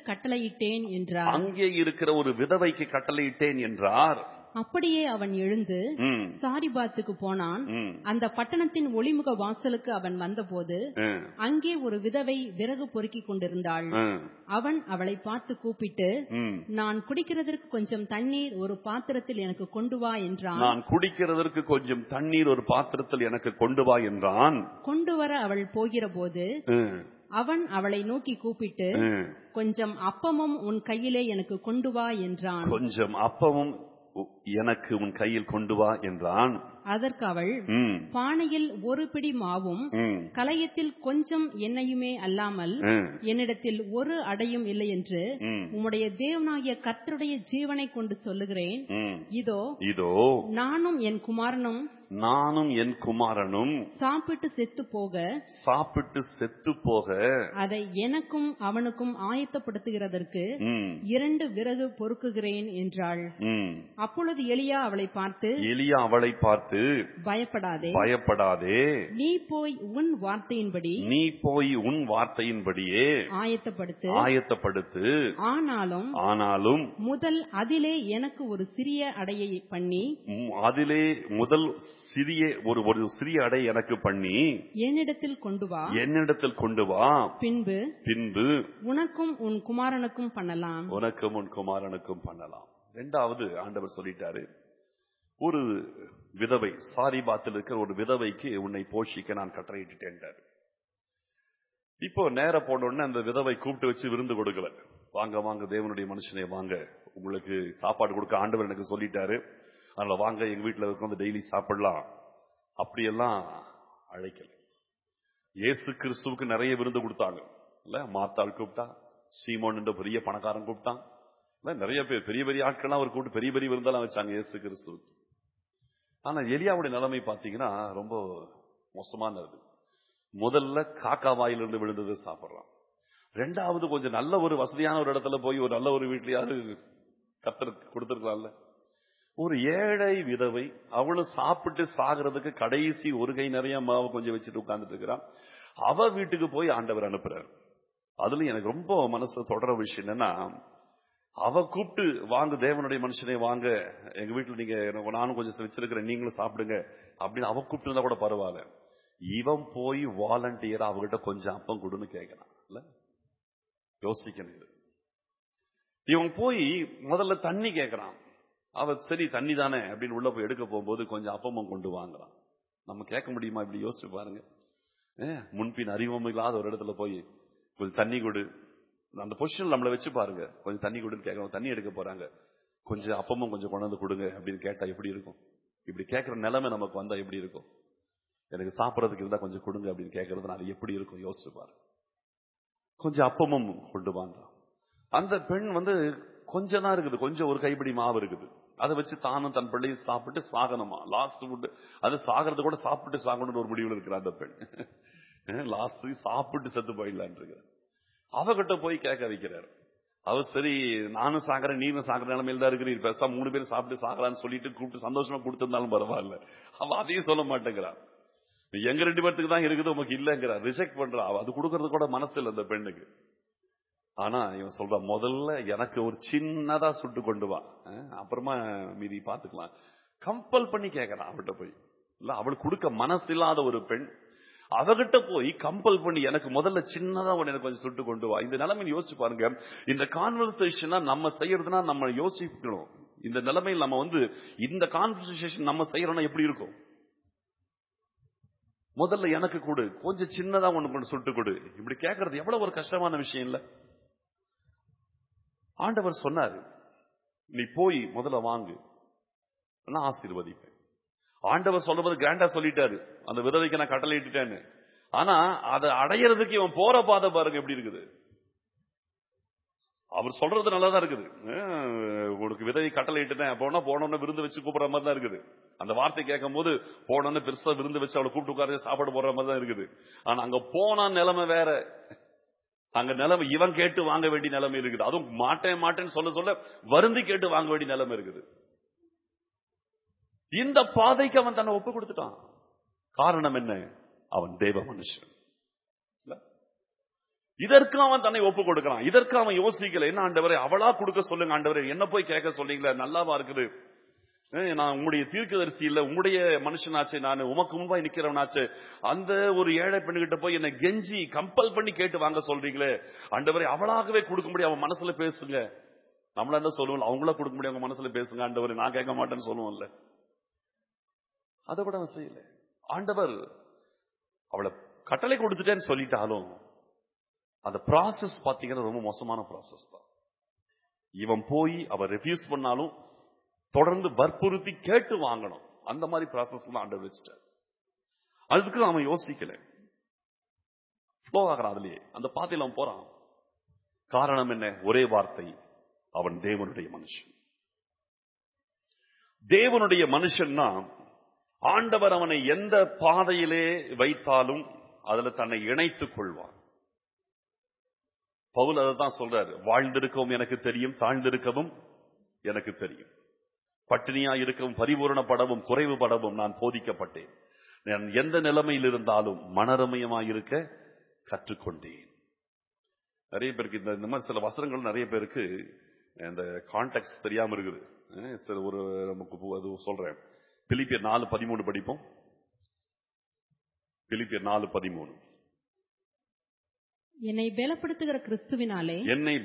கட்டளையிட்டேன் என்றார். அப்படியே அவன் எழுந்து சாரிபாத்துக்கு போனான். அந்த பட்டணத்தின் ஒளிமுக வாசலுக்கு அவன் வந்தபோது அங்கே ஒரு விதவை விறகு பொறுக்கிக் கொண்டிருந்தாள். அவன் அவளை பார்த்து கூப்பிட்டு, நான் குடிக்கிறதற்கு கொஞ்சம் தண்ணீர் ஒரு பாத்திரத்தில் எனக்கு கொண்டு வா என்றான். கொண்டு வர அவள் போகிற போது அவன் அவளை நோக்கி கூப்பிட்டு, கொஞ்சம் அப்பமும் உன் கையிலே எனக்கு கொண்டு வா என்றான். எனக்கு உன் கையில் கொண்டு வா என்றான். அதற்கு அவள், பானையில் ஒரு பிடி மாவும் கலயத்தில் கொஞ்சம் எண்ணெயுமே அல்லாமல் என்னிடத்தில் ஒரு அடையும் இல்லை என்று உம்முடைய தேவனாகிய கர்த்தருடைய ஜீவனை கொண்டு சொல்லுகிறேன். இதோ நானும் என் குமாரனும் சாப்பிட்டு செத்து போக அதை எனக்கும் அவனுக்கும் ஆயத்தப்படுத்துகிறதற்கு 2 விறகு பொறுக்குகிறேன் என்றாள். அப்பொழுது எலியா அவளை பார்த்து, பயப்படாதே, நீ போய் உன் வார்த்தையின்படியே ஆயத்தப்படுத்து. ஆனாலும் முதல் அதிலே எனக்கு ஒரு சிறிய அடையை பண்ணி என்னிடத்தில் கொண்டு வா. பின்பு உனக்கும் உன் குமாரனுக்கும் பண்ணலாம். இரண்டாவது ஆண்டவர் சொல்லிட்டாரு, ஒரு விதவை, சாரிபாத்தில் இருக்கிற ஒரு விதவைக்கு உன்னை போஷிக்க நான் கட்டளையிட்டேன். இப்போ நேர போன உடனே அந்த விதவை கூப்பிட்டு வச்சு விருந்து கொடுக்கல. வாங்க தேவனுடைய மனுஷனே வாங்க, உங்களுக்கு சாப்பாடு கொடுக்க ஆண்டவர் எனக்கு சொல்லிட்டாரு, அதனால வாங்க எங்க வீட்டுல உட்கார்ந்து டெய்லி சாப்பிடலாம் அப்படியெல்லாம் அழைக்கல. இயேசு கிறிஸ்துவுக்கு நிறைய விருந்து கொடுத்தாங்க இல்ல. மார்த்தாள் கூப்பிட்டா, சீமோன் என்ற பெரிய பணக்காரன் கூப்பிட்டான், நிறைய பேர் பெரிய பெரிய ஆட்கள்லாம் அவர் கூப்பிட்டு பெரிய பெரிய விருந்தெல்லாம் வச்சாங்க இயேசு கிறிஸ்துவுக்கு. ஆனா எலியாவுடைய நிலைமை பாத்தீங்கன்னா ரொம்ப மோசமானது. முதல்ல காக்கா வாயிலிருந்து விழுந்தது சாப்பிடலாம். ரெண்டாவது கொஞ்சம் நல்ல ஒரு வசதியான ஒரு இடத்துல போய் ஒரு நல்ல ஒரு வீட்லயாவது கர்த்தர் கொடுத்திருக்கலாம்ல. ஒரு ஏழை விதவை, அவளும் சாப்பிட்டு சாகிறதுக்கு கடைசி ஒரு கை நிறைய மாவு கொஞ்சம் வச்சுட்டு உட்கார்ந்துட்டு இருக்கிறான். அவ வீட்டுக்கு போய் ஆண்டவர் அனுப்புறாரு. அதுல எனக்கு ரொம்ப மனசு தொடர விஷயம் என்னன்னா, அவ கூப்பிட்டு, வாங்க தேவனுடைய மனுஷனே வாங்க எங்க வீட்டுல நீங்க, நானும் கொஞ்சம் வச்சிருக்கிறேன் நீங்களும் சாப்பிடுங்க அப்படின்னு அவ கூப்பிட்டு இருந்தா கூட பரவாயில்ல. இவன் போய் வாலண்டியரா அவகிட்ட கொஞ்சம் அப்பம் கொடுன்னு கேட்கிறான். யோசிக்கணும். இவன் போய் முதல்ல தண்ணி கேட்கிறான். அவ சரி தண்ணி தானே அப்படின்னு உள்ள போய் எடுக்க போகும்போது கொஞ்சம் அப்பமும் கொண்டு வாங்குறான். நம்ம கேட்க முடியுமா? இப்படி யோசிச்சு பாருங்க. முன்பின் அறிவும் இல்லாத ஒரு இடத்துல போய் கொஞ்சம் தண்ணி கொடு, அந்த பொசிஷன் நம்மளை வச்சு பாருங்க, கொஞ்சம் தண்ணி கொடுன்னு கேட்கணும். தண்ணி எடுக்க போறாங்க, கொஞ்சம் அப்பமும் கொஞ்சம் கொண்டு வந்து கொடுங்க அப்படின்னு கேட்டா எப்படி இருக்கும்? இப்படி கேட்கிற நிலைமை நமக்கு வந்தா எப்படி இருக்கும்? எனக்கு சாப்பிடறதுக்கு இருந்தா கொஞ்சம் கொடுங்க அப்படின்னு கேட்கறதுனால எப்படி இருக்கும் யோசிச்சு பாருங்க. கொஞ்சம் அப்பமும் கொண்டு வாங்க. அந்த பெண் கொஞ்சம் தான் இருக்குது, கொஞ்சம் ஒரு கைப்பிடி மாவு இருக்குது, அதை வச்சு தானும் தன் பிள்ளையும் சாப்பிட்டு சாகணுமா. லாஸ்ட் ஃபுட் அது சாகிறது கூட சாப்பிட்டு சாகணும்னு ஒரு முடிவில் இருக்கிற அந்த பெண் லாஸ்ட் சாப்பிட்டு செத்து போயிடலான் இருக்கிறார். அவகிட்ட போய் கேட்க வைக்கிறார். அவர் சரி நானும் சாகிறேன் நீனும் சாகிற நிலைமையில் தான் இருக்கிறீர், பெருசா 3 பேர் சாப்பிட்டு சாகலான்னு சொல்லிட்டு கூப்பிட்டு சந்தோஷமா கொடுத்திருந்தாலும் பரவாயில்ல. அவ அதையும் சொல்ல மாட்டேங்கிறார். எங்க 2 பேருக்கு தான் இருக்குது உனக்கு இல்லங்கிறார், ரிஜெக்ட் பண்றா. அது கொடுக்கறது கூட மனசு இல்லை அந்த பெண்ணுக்கு. ஆனா இவன் சொல்ற, முதல்ல எனக்கு ஒரு சின்னதா சுட்டு கொண்டு வா, அப்புறமா மீதி பாத்துக்கலாம். கம்பல் பண்ணி கேட்கறான் அவகிட்ட போய். இல்ல அவளுக்கு கொடுக்க மனசு இல்லாத ஒரு பெண் அவகிட்ட போய் கம்பல் பண்ணி எனக்கு முதல்ல சின்னதா எனக்கு கொஞ்சம் சுட்டு கொண்டு வா. இந்த நிலைமை யோசிச்சு பாருங்க. இந்த கான்வர்சேஷன் நம்ம செய்யறதுனா நம்ம யோசிக்கணும். இந்த நிலைமையில் நம்ம இந்த கான்வர்சேஷன் நம்ம செய்யறோம்னா எப்படி இருக்கும்? முதல்ல எனக்கு கொடு, கொஞ்சம் சின்னதா ஒண்ணு சுட்டு கொடு, இப்படி கேட்கறது எவ்வளவு ஒரு கஷ்டமான விஷயம் இல்ல. ஆண்டவர் சொன்னாரு, நீ போய் முதல்ல வாங்கு, நான் ஆசீர்வதிப்பேன். ஆண்டவர் சொல்லும்போது கிராண்டா சொல்லிட்டாரு, அந்த விதவைக்கு நான் கட்டளை இட்டுட்டேன்னு. ஆனா அதை அடையிறதுக்கு இவன் போற பாதை பாருங்க எப்படி இருக்குது. அவர் சொல்றது நல்லாதான் இருக்குது. உனக்கு விதை கட்டளை இட்டுட்டேன், போனோன்னு விருந்து வச்சு கூப்பிடுற மாதிரி தான் இருக்குது. அந்த வார்த்தை கேட்கும் போது போனோன்னு பெருசா விருந்து வச்சு அவளை கூப்பிட்டு உட்கார சாப்பாடு போடுற மாதிரி தான் இருக்குது. ஆனா அங்க போனா நிலைமை வேற. அங்க நிலைமை இவன் கேட்டு வாங்க வேண்டிய நிலைமை இருக்குது. அதுவும் மாட்டேன்னு சொல்ல வருந்தி கேட்டு வாங்க வேண்டிய நிலைமை இருக்குது. இந்த பாதைக்கு அவன் தன்னை ஒப்பு கொடுத்துட்டான். காரணம் என்ன? அவன் தேவ மனுஷன். இதற்கு அவன் தன்னை ஒப்பு கொடுக்கிறான். இதற்கு அவன் யோசிக்கல. என்ன ஆண்டவரே, அவளா கொடுக்க சொல்லுங்க ஆண்டவரே, என்ன போய் கேட்க சொல்றீங்களே, நல்லாவா இருக்குது? நான் உங்களுடைய தீர்க்கதரிசி இல்ல, உங்களுடைய மனுஷனாச்சே, நான் உமக்கு முன்பாய் நிக்கிறவனாச்சே, அந்த ஒரு ஏழை பெண்ணுகிட்ட போய் என்ன கெஞ்சி கம்பல் பண்ணி கேட்டு வாங்க சொல்றீங்களே ஆண்டவரே, அவளாகவே கொடுக்க முடியும், அவன் மனசுல பேசுங்க. நம்மள என்ன சொல்லுவோம், அவங்கள கொடுக்க முடியும், அவங்க மனசுல பேசுங்க ஆண்டவரே, நான் கேட்க மாட்டேன்னு சொல்லுவோம்ல. அதை விட அவன் செய்யல. ஆண்டவர் அவளை கட்டளை கொடுத்துட்டேன்னு சொல்லிட்டாலும் அந்த ப்ராசஸ் பாத்தீங்கன்னா ரொம்ப மோசமான ப்ராசஸ் தான். இவன் போய் அவ ரெஃப்யூஸ் பண்ணாலும் தொடர்ந்து வற்புறுத்தி கேட்டு வாங்கணும். அந்த மாதிரி ப்ராசஸ் தான் ஆண்டவர் வச்சுட்டார். அதுக்கு அவன் யோசிக்கல, ஃப்ளோ ஆகிறான், அதுலயே அந்த பாதையில அவன் போறான். காரணம் என்ன? ஒரே வார்த்தை, அவன் தேவனுடைய மனுஷன். தேவனுடைய மனுஷன்னா ஆண்டவர் அவனை எந்த பாதையிலே வைத்தாலும் அதுல தன்னை இணைத்துக் கொள்வான். பவுல் அதைத்தான் சொல்றாரு, வாழ்ந்திருக்கவும் எனக்கு தெரியும், தாழ்ந்திருக்கவும் எனக்கு தெரியும், பட்டினியா இருக்கவும் பரிபூரணப்படவும் குறைவுபடவும் நான் போதிக்கப்பட்டேன், நான் எந்த நிலைமையில் இருந்தாலும் மனரமயமாய் இருக்க கற்றுக்கொண்டேன். நிறைய பேருக்கு இந்த மாதிரி சில வசனங்கள் நிறைய பேருக்கு இந்த கான்டெக்ஸ்ட் தெரியாம இருக்குது. சில ஒரு நமக்கு அது சொல்றேன். பிலிப்பியர் 4:13 படிப்போம். பிலிப்பியர் 4:13. என்னை பலப்படுத்துகிற கிறிஸ்துவினாலே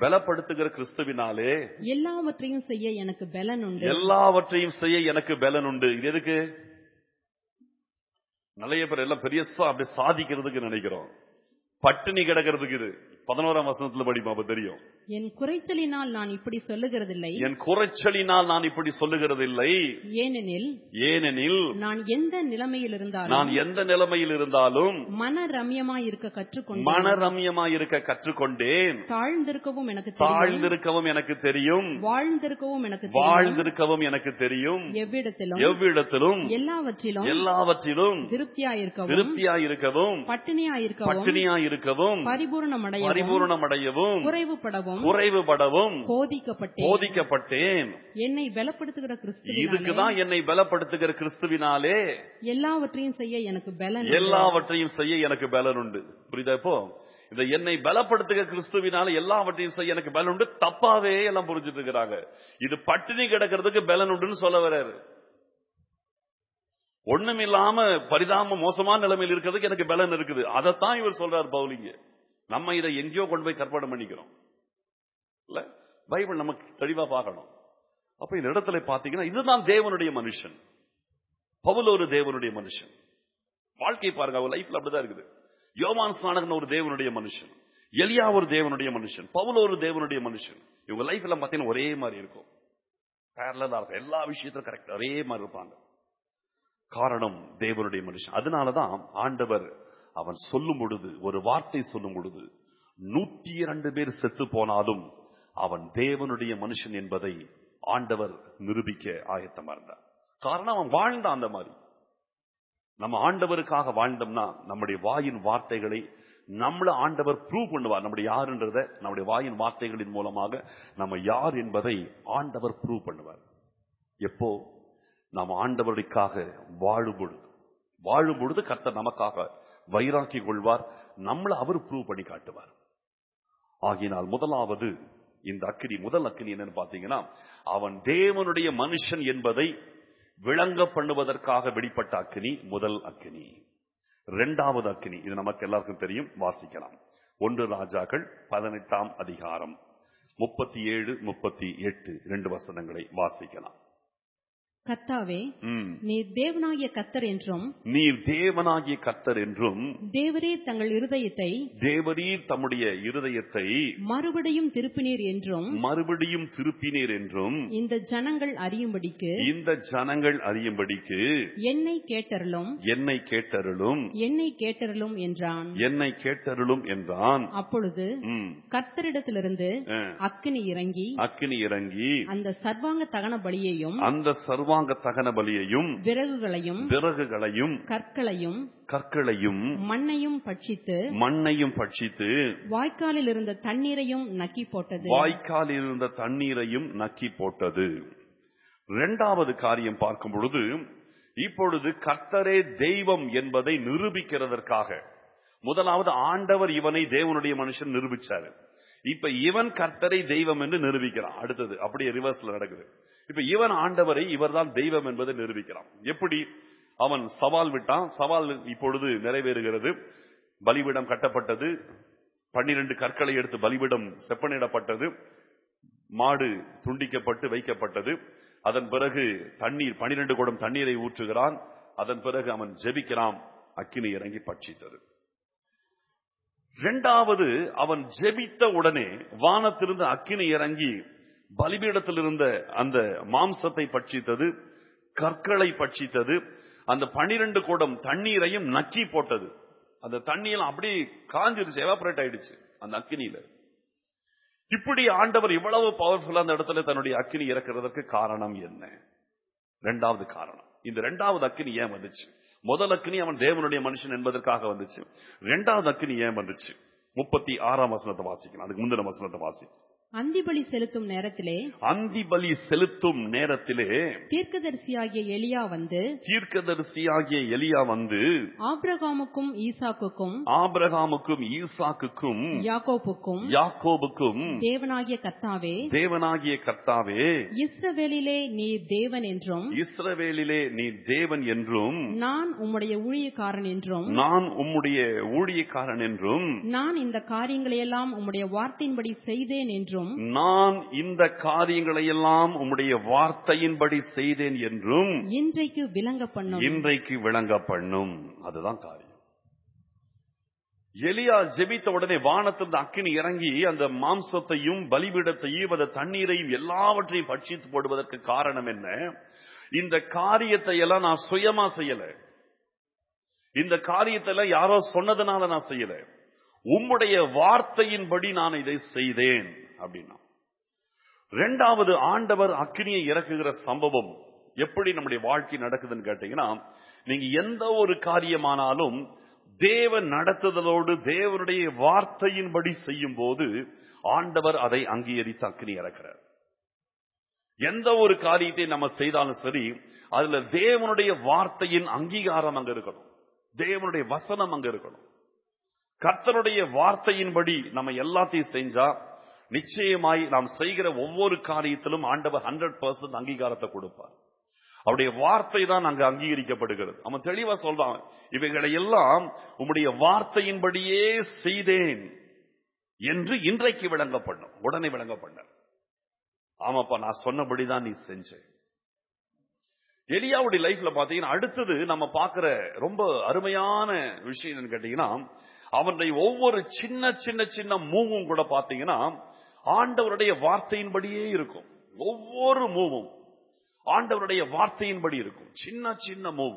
எல்லாவற்றையும் செய்ய எனக்கு பலன் உண்டு. எல்லாவற்றையும் செய்ய எனக்கு பலன் உண்டு. இது எதுக்கு? நிறைய பேர் எல்லாம் பெரியசா அப்படி சாதிக்கிறதுக்கு நினைக்கிறோம். பட்டினி கிடக்கிறதுக்கு. இது 11ஆம் வசனத்துல படிப்போம், அப்ப தெரியும். என் குறைச்சலினால் நான் இப்படி சொல்லுகிறதில்லை, ஏனெனில் நான் எந்த நிலைமையில் இருந்தாலும் மனரம்யமாய் இருக்க கற்றுக்கொண்டேன். தாழ்ந்திருக்கவும் எனக்கு தெரியும், வாழ்ந்திருக்கவும் எனக்கு தெரியும். எவ்விடத்திலும் எல்லாவற்றிலும் திருப்தியாயிருக்கவும் பட்டினியாயிருக்கவும் பரிபூரணமடையவும் குறைவுபடவும் போதிக்கப்பட்டேன். என்னை பலப்படுத்துகிற கிறிஸ்துவினாலே, இதுக்குதான் என்னை பலப்படுத்துகிற கிறிஸ்துவினாலே எல்லாவற்றையும் செய்ய எனக்கு பலன் உண்டு. புரியுதா? இப்போ இந்த என்னை பலப்படுத்துகிற கிறிஸ்துவினால எல்லாவற்றையும் செய்ய எனக்கு பலன் உண்டு தப்பாவே எல்லாம் புரிஞ்சுட்டு இருக்கிறாங்க. இது பட்டினி கிடக்கிறதுக்கு பலன் உண்டுன்னு சொல்ல வர்றாரு. ஒண்ணும் இல்லாம பரிதாப மோசமான நிலைமையில் இருக்கிறதுக்கு எனக்கு பலன் இருக்குது. அதைத்தான் இவர் சொல்றார் பவுலிங்க. நம்ம இதை எங்கேயோ கொண்டு போய் கற்பனை பண்ணிக்கிறோம் இல்ல, பைபிள் நமக்கு தெளிவா பார்க்கணும். அப்ப இந்த இடத்துல பாத்தீங்கன்னா இதுதான் தேவனுடைய மனுஷன். பவுல் ஒரு தேவனுடைய மனுஷன். வாழ்க்கை பாருங்க, அவர் லைஃப்ல அப்படிதான் இருக்குது. யோவான் ஸ்நானகன் ஒரு தேவனுடைய மனுஷன், எலியா ஒரு தேவனுடைய மனுஷன், பவுல் ஒரு தேவனுடைய மனுஷன். இவங்க லைஃப்ல பாத்தீங்கன்னா ஒரே மாதிரி இருக்கும், பேரலா இருக்கும், எல்லா விஷயத்திலும் கரெக்ட் ஒரே மாதிரி இருப்பாங்க. காரணம் தேவனுடைய மனுஷன். அதனாலதான் ஆண்டவர் அவன் சொல்லும் பொழுது, ஒரு வார்த்தை சொல்லும் பொழுது 102 பேர் செத்து போனாலும் அவன் தேவனுடைய மனுஷன் என்பதை ஆண்டவர் நிரூபிக்க ஆயத்தமா இருந்தார். காரணம் அவன் வாழ்ந்தான் அந்த மாதிரி. நம்ம ஆண்டவருக்காக வாழ்ந்தோம்னா நம்முடைய வாயின் வார்த்தைகளை நம்மள ஆண்டவர் ப்ரூவ் பண்ணுவார். நம்முடைய யாருன்றத நம்முடைய வாயின் வார்த்தைகளின் மூலமாக நம்ம யார் என்பதை ஆண்டவர் ப்ரூவ் பண்ணுவார். எப்போ? நாம் ஆண்டவருக்காக வாழும் பொழுது கர்த்தர் நமக்காக வைராக்கி கொள்வார், நம்மள அவர் ப்ரூவ் பண்ணி காட்டுவார். ஆகினால் முதலாவது இந்த முதல் அக்கினி என்னன்னு பாத்தீங்கன்னா, அவன் தேவனுடைய மனுஷன் என்பதை விளங்க பண்ணுவதற்காக வெளிப்பட்ட அக்கினி முதல் அக்கினி. இரண்டாவது அக்கினி, இது நமக்கு எல்லாருக்கும் தெரியும், வாசிக்கலாம். 1 ராஜாக்கள் 18ஆம் அதிகாரம் 37, 38 2 வசனங்களை வாசிக்கலாம். கர்த்தாவே, நீர் தேவனாகிய கர்த்தர் என்றும் தேவரே தம்முடைய இருதயத்தை மறுபடியும் திருப்பினீர் என்றும் இந்த ஜனங்கள் அறியும்படிக்கு என்னை கேட்டருளும் என்றான். அப்பொழுது கர்த்தரிடத்திலிருந்து அக்கினி இறங்கி அந்த சர்வாங்க தகன பலியையும் விறகுகளையும் கற்களையும் மண்ணையும் பட்சித்து வாய்க்காலில் இருந்த தண்ணீரையும் நக்கி போட்டது. இரண்டாவது காரியம் பார்க்கும் பொழுது, இப்பொழுது கர்த்தரே தெய்வம் என்பதை நிரூபிக்கிறதற்காக முதலாவது ஆண்டவர் இவனை தேவனுடைய மனுஷன் நிரூபிச்சாரு. இப்ப இவன் கர்த்தரை தெய்வம் என்று நிரூபிக்கிறான். அடுத்தது அப்படியே ரிவர்ஸ்ல நடக்குது. இப்ப இவன் ஆண்டவரை இவர்தான் தெய்வம் என்பதை நிரூபிக்கிறான். எப்படி? அவன் சவால் விட்டான். சவால் இப்பொழுது நிறைவேறுகிறது. பலிபீடம் கட்டப்பட்டது. 12 கற்களை எடுத்து பலிபீடம் செப்பனிடப்பட்டது. மாடு துண்டிக்கப்பட்டு வைக்கப்பட்டது. அதன் பிறகு தண்ணீர் 12 குடம் தண்ணீரை ஊற்றுகிறான். அதன் பிறகு அவன் ஜெபிக்கிறான். அக்கினி இறங்கி பட்சித்தது. இரண்டாவது, அவன் ஜெபித்த உடனே வானத்திலிருந்து அக்கினி இறங்கி பலிபீடத்தில் இருந்த அந்த மாம்சத்தை பட்சித்தது, கற்களை பட்சித்தது, அந்த 12 குடம் தண்ணீரையும் நக்கி போட்டது. அந்த தண்ணீர் அப்படியே காஞ்சிருச்சு, எவாபரேட் ஆயிடுச்சு அந்த அக்கினியில. இப்படி ஆண்டவர் இவ்வளவு பவர்ஃபுல்லா அந்த இடத்துல தன்னுடைய அக்கினி இறக்கிறதற்கு காரணம் என்ன? இரண்டாவது காரணம். இந்த இரண்டாவது அக்கினி ஏன் வந்துச்சு? முதல் அக்கினி அவன் தேவனுடைய மனுஷன் என்பதற்காக வந்துச்சு. இரண்டாவது அக்கினி ஏன் வந்துச்சு? 36ஆம் வசனத்தை வாசிக்கலாம். அதுக்கு முந்தின வசனத்தை வாசிக்கலாம். அந்திபலி செலுத்தும் நேரத்திலே தீர்க்கதரிசியாகிய எலியா வந்து ஆபிரகாமுக்கும் ஈசாக்குக்கும் யாக்கோபுக்கும் தேவனாகிய கர்த்தாவே, இஸ்ரவேலிலே நீர் தேவன் என்றும் நான் உம்முடைய ஊழியக்காரன் என்றும் நான் இந்த காரியங்களையெல்லாம் உம்முடைய வார்த்தையின்படி செய்தேன் என்றும் இன்றைக்கு விளங்க பண்ணும். அதுதான் காரியம். எலியா ஜெபித்த உடனே வானத்திலிருந்து அக்கினி இறங்கி அந்த மாம்சத்தையும் பலிபீடத்தையும் அந்த தண்ணீரையும் எல்லாவற்றையும் பட்சித்து போடுவதற்கு காரணம் என்ன? இந்த காரியத்தை எல்லாம் நான் சுயமா செய்யல. இந்த காரியத்தை எல்லாம் யாரோ சொன்னதுனால நான் செய்யல. உம்முடைய வார்த்தையின்படி நான் இதை செய்தேன் அப்படின்னா. இரண்டாவது, ஆண்டவர் அக்கினியை இறக்குகிற சம்பவம் எப்படி நம்முடைய வாழ்க்கை நடக்குதுன்னு கேட்டீங்கன்னா, நீங்க எந்த ஒரு காரியமானாலும் தேவன் நடத்துதலோடு தேவனுடைய வார்த்தையின்படி செய்யும் போது ஆண்டவர் அதை அங்கீகரித்து அக்கினி இறக்கிறார். எந்த ஒரு காரியத்தை நம்ம செய்தாலும் சரி, அதுல தேவனுடைய வார்த்தையின் அங்கீகாரம் அங்க இருக்கணும். தேவனுடைய வசனம் அங்க இருக்கணும். கர்த்தருடைய வார்த்தையின்படி நம்ம எல்லாத்தையும் செஞ்சா நிச்சயமாய் நாம் செய்கிற ஒவ்வொரு காரியத்திலும் ஆண்டவர் 100% அங்கீகாரத்தை கொடுப்பார். அவருடைய வார்த்தை தான் அங்கு அங்கீகரிக்கப்படுகிறது. அவன் தெளிவா சொல்றான், இவைகளை எல்லாம் உம்முடைய வார்த்தையின்படியே செய்தேன் என்று இன்றைக்கு விளங்கப்படும். உடனே விளங்கப்பட. ஆமாப்பா, நான் சொன்னபடிதான் நீ செஞ்ச. எலியாவுடைய லைஃப்ல பாத்தீங்கன்னா அடுத்தது நம்ம பாக்குற ரொம்ப அருமையான விஷயம் என்னன்னு கேட்டீங்கன்னா, அவனுடைய ஒவ்வொரு சின்ன சின்ன சின்ன மூவும் கூட பாத்தீங்கன்னா ஆண்டவருடைய வார்த்தையின்படியே இருக்கும். ஒவ்வொரு மூவும் ஆண்டவருடைய வார்த்தையின்படி இருக்கும். சின்ன சின்ன மூவ்.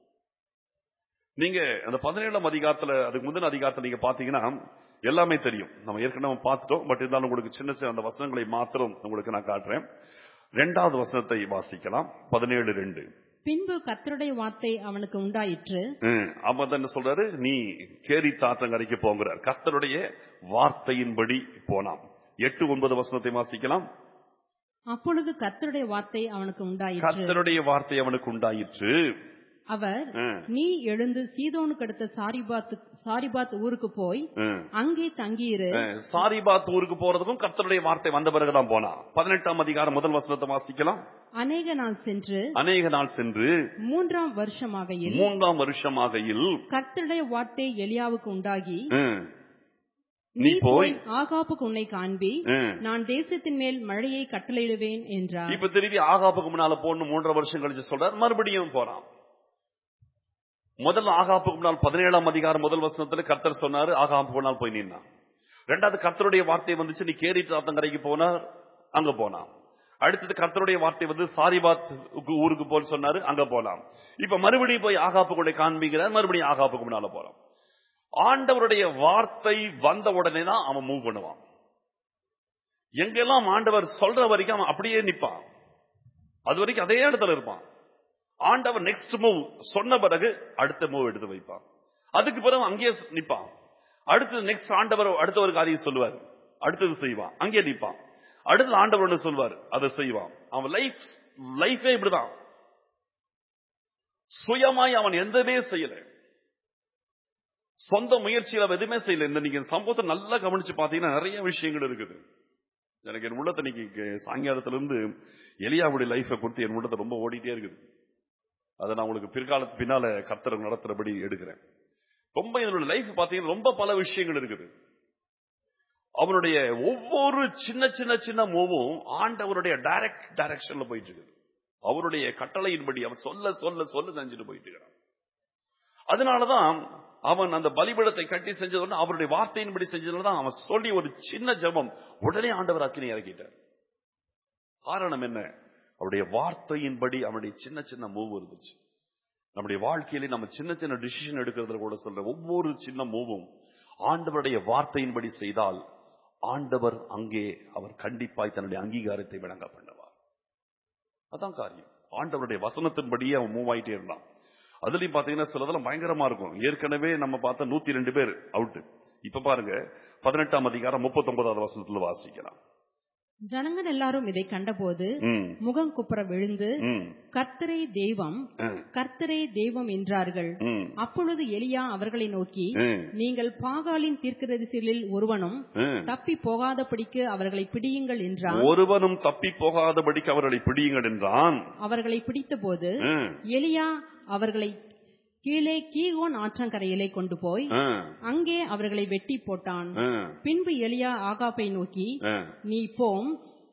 நீங்க அந்த 17ஆம் அதிகாரத்துல, அதுக்கு முந்தின அதிகாரத்துல நீங்க பாத்தீங்கன்னா எல்லாமே தெரியும். நம்ம ஏற்கனவே பார்த்துட்டோம். பட் இருந்தாலும் உங்களுக்கு சின்ன சின்ன அந்த வசனங்களை மாத்திரம் உங்களுக்கு நான் காட்டுறேன். 2வது வசனத்தை வாசிக்கலாம். 17:2. பின்பு கர்த்தருடைய வார்த்தை அவனுக்கு உண்டாயிற்று. அப்ப என்ன சொல்றாரு? நீ கேரி தாற்றங்கரைக்கு போங்கிறார். கர்த்தருடைய வார்த்தையின்படி போனான். 8-9 வசனத்தை வாசிக்கலாம். அப்பொழுது கர்த்தருடைய வார்த்தை அவனுக்கு உண்டாயிற்று. அவர், நீ எழுந்து சீதோனுக்கு அடுத்த சாரிபாத் ஊருக்கு போய் அங்கே தங்கியிரு. சாரிபாத் ஊருக்கு போறதுக்கும் கர்த்தருடைய வார்த்தை வந்த பிறகுதான் போனா. 18ஆம் அதிகாரம் முதல் வசனத்தை வாசிக்கலாம். அநேக நாள் சென்று 3ஆம் வருஷமாகையில் கர்த்தருடைய வார்த்தை எலியாவுக்கு உண்டாகி நீ போய் ஆகாப்புக்கு உன்னை காண்பி, நான் தேசத்தின் மேல் மழையை கட்டளையிடுவேன் என்றார். இப்ப திருப்பி ஆகாப்புக்கு முன்னால போன்னு 3.5 வருஷம் கழிச்சு சொல்றார். மறுபடியும் போறான். முதல்ல ஆகாப்புக்கு முன்னால் 17ஆம் அதிகாரம் முதல் வசனத்துல கர்த்தர் சொன்னாரு, ஆகாப்புக்கு முன்னால் போய் நின்னான். ரெண்டாவது கர்த்தருடைய வார்த்தை வந்துச்சு, நீ கேரித் ஆத்தங்கரைக்கு போனார், அங்க போனான். அடுத்தது கர்த்தருடைய வார்த்தை வந்து சாரிபாத் ஊருக்கு போல் சொன்னாரு, அங்க போலாம். இப்ப மறுபடியும் போய் ஆகாப்புக்கு காண்பிக்கிறார், மறுபடியும் ஆகாப்புக்கு முன்னால போறான். ஆண்டவருடைய வார்த்தை வந்த உடனே தான் அவன் மூவ் பண்ணுவான். எங்கெல்லாம் ஆண்டவர் சொல்ற வரைக்கும் அவன் அப்படியே நிற்பான். அது வரைக்கும் அதே இடத்துல இருப்பான். ஆண்டவர் நெக்ஸ்ட் மூவ் சொன்ன பிறகு அடுத்த மூவ் எடுத்து வைப்பான். அதுக்கு பிறகு அங்கேயே நிற்பான். அடுத்தது நெக்ஸ்ட் ஆண்டவர் அடுத்த ஒரு காரியம் சொல்லுவார், அடுத்தது செய்வான், அங்கே நிற்பான். அடுத்தது ஆண்டவர் ஒன்று சொல்வார், அதை செய்வான். அவன் லைஃபே இப்படிதான். சுயமாய் அவன் எந்தவே செய்யல, சொந்த முயற்சியில் அவன் எதுவுமே செய்யல. இந்த நீங்க சம்பவத்தை நல்லா கவனிச்சு பாத்தீங்கன்னா நிறைய விஷயங்கள் இருக்குது. எனக்கு என் உள்ளத்தை இன்னைக்கு சாயங்காலத்திலிருந்து எலியாவுடைய லைஃபை குறித்து என் உள்ளத்தை ரொம்ப ஓடிட்டே இருக்குது. அதை நான் உங்களுக்கு பிற்காலத்து பின்னால கர்த்தர் நடத்துறபடி எடுக்கிறேன். ரொம்ப என்னோட லைஃப் பாத்தீங்கன்னா ரொம்ப பல விஷயங்கள் இருக்குது. அவனுடைய ஒவ்வொரு சின்ன சின்ன சின்ன மூவும் ஆண்டவருடைய டைரக்ஷன்ல போயிட்டு இருக்குது. அவருடைய கட்டளையின்படி அவன் சொல்ல சொல்ல சொல்ல செஞ்சுட்டு போயிட்டு இருக்கிறான். அதனாலதான் அவன் அந்த பலிபீடத்தை கட்டி செஞ்சது அவருடைய வார்த்தையின்படி செஞ்சதுதான். அவன் சொல்லி ஒரு சின்ன ஜெபம், உடனே ஆண்டவர் அக்கினி இறக்கிட்டார். காரணம் என்ன? அவருடைய வார்த்தையின்படி அவனுடைய சின்ன சின்ன மூவ் இருந்துச்சு. நம்முடைய வாழ்க்கையில நம்ம சின்ன சின்ன டிசிஷன் எடுக்கிறதுல கூட சொல்ற ஒவ்வொரு சின்ன மூவும் ஆண்டவருடைய வார்த்தையின்படி செய்தால் ஆண்டவர் அங்கே அவர் கண்டிப்பாய் தன்னுடைய அங்கீகாரத்தை விளங்க பண்ணுவார். அதான் காரியம். ஆண்டவருடைய வசனத்தின்படியே அவன் மூவ் ஆயிட்டே இருந்தான். அதுலயும் பாத்தீங்கன்னா சிலதெல்லாம் பயங்கரமா இருக்கும். ஏற்கனவே நம்ம பார்த்த 102 பேர் அவுட். இப்ப பாருங்க 18ஆம் அதிகாரம் 39வது வசனத்துல வாசிக்கலாம். ஜனங்கள் எல்லாரும் இதை கண்டபோது முகம் குப்புற விழுந்து கர்த்தரே தெய்வம், கர்த்தரே தெய்வம் என்றார்கள். அப்பொழுது எலியா அவர்களை நோக்கி, நீங்கள் பாகாலின் தீர்க்கதரிசிகளில் ஒருவனும் தப்பி போகாதபடிக்கு அவர்களை பிடியுங்கள் என்றான். ஒருவனும் தப்பி போகாதபடிக்கு அவர்களை பிடியுங்கள் என்றான். அவர்களை பிடித்த போது எலியா அவர்களை கீழே கீகோன் ஆற்றங்கரையிலே கொண்டு போய் அங்கே அவர்களை வெட்டி போட்டான். பின்பு எலியா ஆகாப்பை நோக்கி, நீ போம்.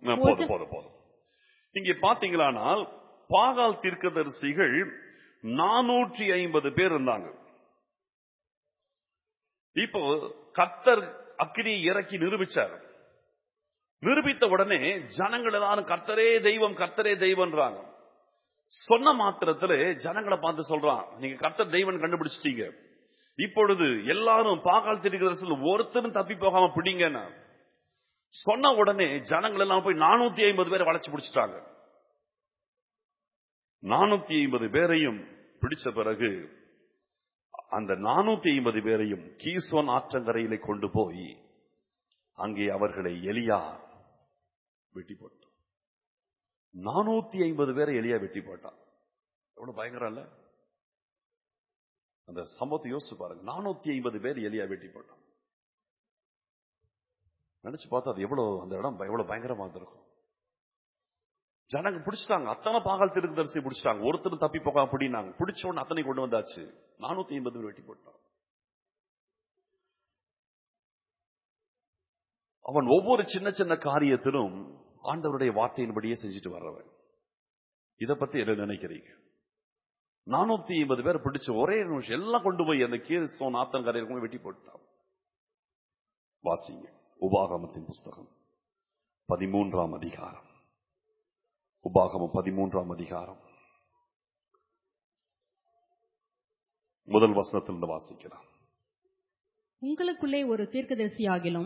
இங்கே பாத்தீங்களானால் பாகால் தீர்க்கதரிசிகள் 450 பேர் இருந்தாங்க. இப்போ கர்த்தர் அக்கினியை இறக்கி நிரூபிச்சார். நிரூபித்த உடனே ஜனங்கள் எல்லாரும் கர்த்தரே தெய்வம், கர்த்தரே தெய்வம்ன்றாங்க. சொன்ன மாத்திரத்துல ஜனங்களை பார்த்து சொல்றான், நீங்க கர்த்தர் தெய்வம் கண்டுபிடிச்சிட்டீங்க, இப்பொழுது எல்லாரும் பாகால் தீர்க்கதரிசிகள் ஒருத்தரும் தப்பி போகாம பிடிங்க. சொன்ன உடனே ஜனங்கள் எல்லாம் போய் 450 பேரை வளைச்சு பிடிச்சிட்டாங்க. 450 பேரையும் பிடிச்ச பிறகு அந்த 450 பேரையும் கீசோன் ஆற்றங்கரையிலே கொண்டு போய் அங்கே அவர்களை எலியா வெட்டி போட்டான். 450 பேரை எலியா வெட்டி போட்டான். எவ்வளவு பயங்கரம் இல்ல? அந்த சம்பவத்தை யோசிச்சு பாருங்க. 450 பேர் எலியா வெட்டி போட்டான். நினைச்சு பார்த்தா அது எவ்வளவு, அந்த இடம் எவ்வளவு பயங்கரமா இருக்கும். ஜனங்க பிடிச்சிட்டாங்க, அத்தனை பாகால் தீர்க்கதரிசி பிடிச்சிட்டாங்க, ஒருத்தர் தப்பி போக அப்படின்னாங்க. பிடிச்ச உடனே அத்தனை கொண்டு வந்தாச்சு, 450 பேர் வெட்டி போட்டான். அவன் ஒவ்வொரு சின்ன சின்ன காரியத்திலும் ஆண்டவருடைய வார்த்தையின்படியே செஞ்சுட்டு வர்றவன். இதை பத்தி என்ன நினைக்கிறீங்க? 450 பேர் பிடிச்சு ஒரே நிமிஷம் எல்லாம் கொண்டு போய் அந்த கீசோன் ஆற்றங்கரையில வெட்டி போட்டான். வாசிங்க உபாகமத்தின் புஸ்தகம் 13ஆம் அதிகாரம். உபாகமம் 13ஆம் அதிகாரம் முதல் வசனத்திலிருந்து வாசிக்கலாம். உங்களுக்குள்ளே ஒரு தீர்க்கதரிசியாகிலும்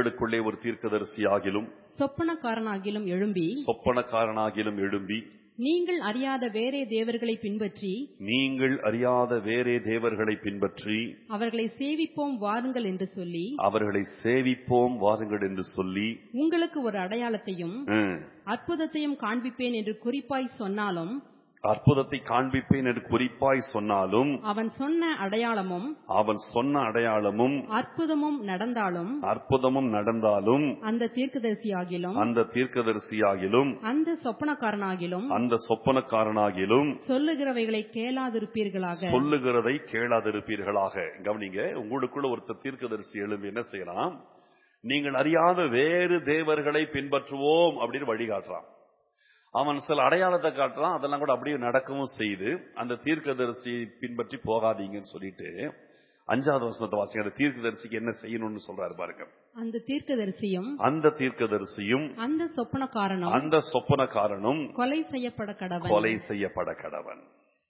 சொப்பனக்காரனாகிலும் எழும்பி நீங்கள் அறியாத வேறே தேவர்களை பின்பற்றி அவர்களை சேவிப்போம் வாருங்கள் என்று சொல்லி உங்களுக்கு ஒரு அடையாளத்தையும் அற்புதத்தையும் காண்பிப்பேன் என்று குறிப்பாய் சொன்னாலும் அவன் சொன்ன அடையாளமும் அற்புதமும் நடந்தாலும் அந்த தீர்க்கதரிசியாகிலும் அந்த சொப்பனக்காரனாகிலும் சொல்லுகிறவைகளை கேளாதிருப்பீர்களாக. கவனிங்க, உங்களுக்குள்ள ஒருத்தர் தீர்க்கதரிசி எழும்பி என்ன செய்யலாம்? நீங்கள் அறியாத வேறு தேவர்களை பின்பற்றுவோம் அப்படின்னு வழிகாட்டுறான். அவன் சில அடையாளத்தை காட்டுறான், அதெல்லாம் கூட அப்படியே நடக்கவும் செய்து அந்த தீர்க்கதரிசி பின்பற்றி போகாதீங்கன்னு சொல்லிட்டு 5வது வசனத்தை வாசிங்க. அந்த தீர்க்கதரிசிக்கு என்ன செய்யணும்னு சொல்றாரு பாருங்க. அந்த தீர்க்கதரிசியும் அந்த சொப்பனக்காரனும் கொலை செய்யப்பட கடவன்.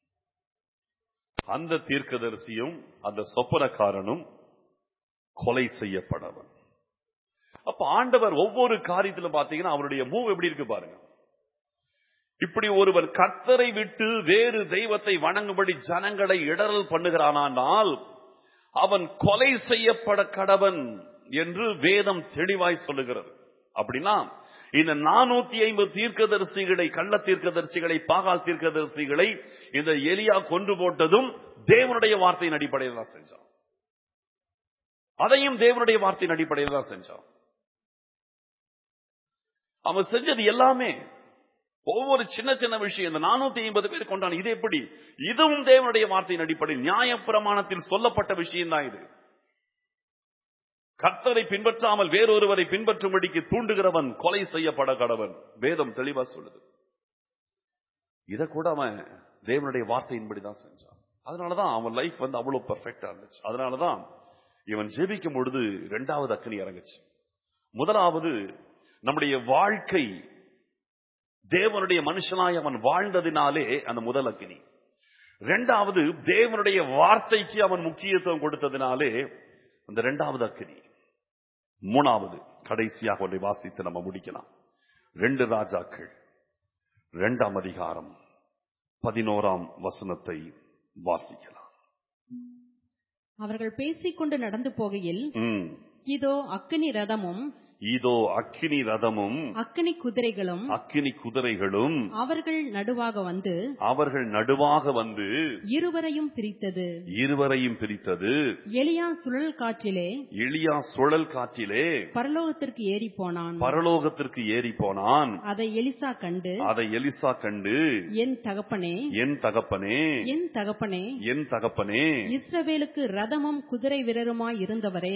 அந்த தீர்க்கதரிசியும் அந்த சொப்பனக்காரனும் கொலை செய்யப்படவன். அப்ப ஆண்டவர் ஒவ்வொரு காரியத்திலும் பாத்தீங்கன்னா அவருடைய மூவ் எப்படி இருக்கு பாருங்க. இப்படி ஒருவர் கர்த்தரை விட்டு வேறு தெய்வத்தை வணங்கும்படி ஜனங்களை இடரல் பண்ணுகிறானால் அவன் கொலை செய்யப்பட கடவன் என்று வேதம் தெளிவாய் சொல்லுகிறது. அப்படின்னா இந்த 450 தீர்க்கதரிசிகளை, கள்ள தீர்க்கதரிசிகளை, பாகால் தீர்க்கதரிசிகளை இந்த எலியா கொன்று போட்டதும் தேவனுடைய வார்த்தையின் அடிப்படையில் தான் செஞ்சான். அதையும் தேவனுடைய வார்த்தையின் அடிப்படையில் தான் செஞ்சான். அவன் செஞ்சது எல்லாமே ஒவ்வொரு சின்ன சின்ன விஷயம். இந்த 450 பேர் கொண்டான். இது எப்படி? இதுவும் தேவனுடைய வார்த்தையின் அடிப்படையில் நியாயப்பிரமாணத்தில் சொல்லப்பட்ட விஷயம் தான் இது. கர்த்தரை பின்பற்றாமல் வேறொருவரை பின்பற்றும்படிக்கு தூண்டுகிறவன் கொலை செய்யப்பட கடவன். வேதம் தெளிவா சொல்லுது. இத கூட அவன் தேவனுடைய வார்த்தையின்படிதான் செஞ்சான். அதனாலதான் அவன் லைஃப் அவ்வளவு பெர்ஃபெக்டா இருந்துச்சு. அதனாலதான் இவன் ஜெபிக்கும் பொழுது 2வது அக்கினி இறங்குச்சு. முதலாவது நம்முடைய வாழ்க்கை தேவனுடைய மனுஷனாய் அவன் வாழ்ந்ததினாலே அந்த முதல் அக்கினி. 2வது தேவனுடைய வார்த்தைக்கு அவன் முக்கியத்துவம் கொடுத்ததினாலே அந்த 2வது அக்கினி. 3வது கடைசியாக ஒன்றை வாசித்து நம்ம முடிக்கலாம். 2 ராஜாக்கள் 2ஆம் அதிகாரம் 11ஆம் வசனத்தை வாசிக்கலாம். அவர்கள் பேசிக்கொண்டு நடந்து போகையில் இதோ அக்கினி ரதமும் அக்கினி குதிரைகளும் அவர்கள் நடுவாக வந்து இருவரையும் பிரித்தது. எலியா சுழல் காற்றிலே பரலோகத்திற்கு ஏறி போனான். அதை எலிசா கண்டு என் தகப்பனே இஸ்ரவேலுக்கு ரதமும் குதிரை வீரருமாய்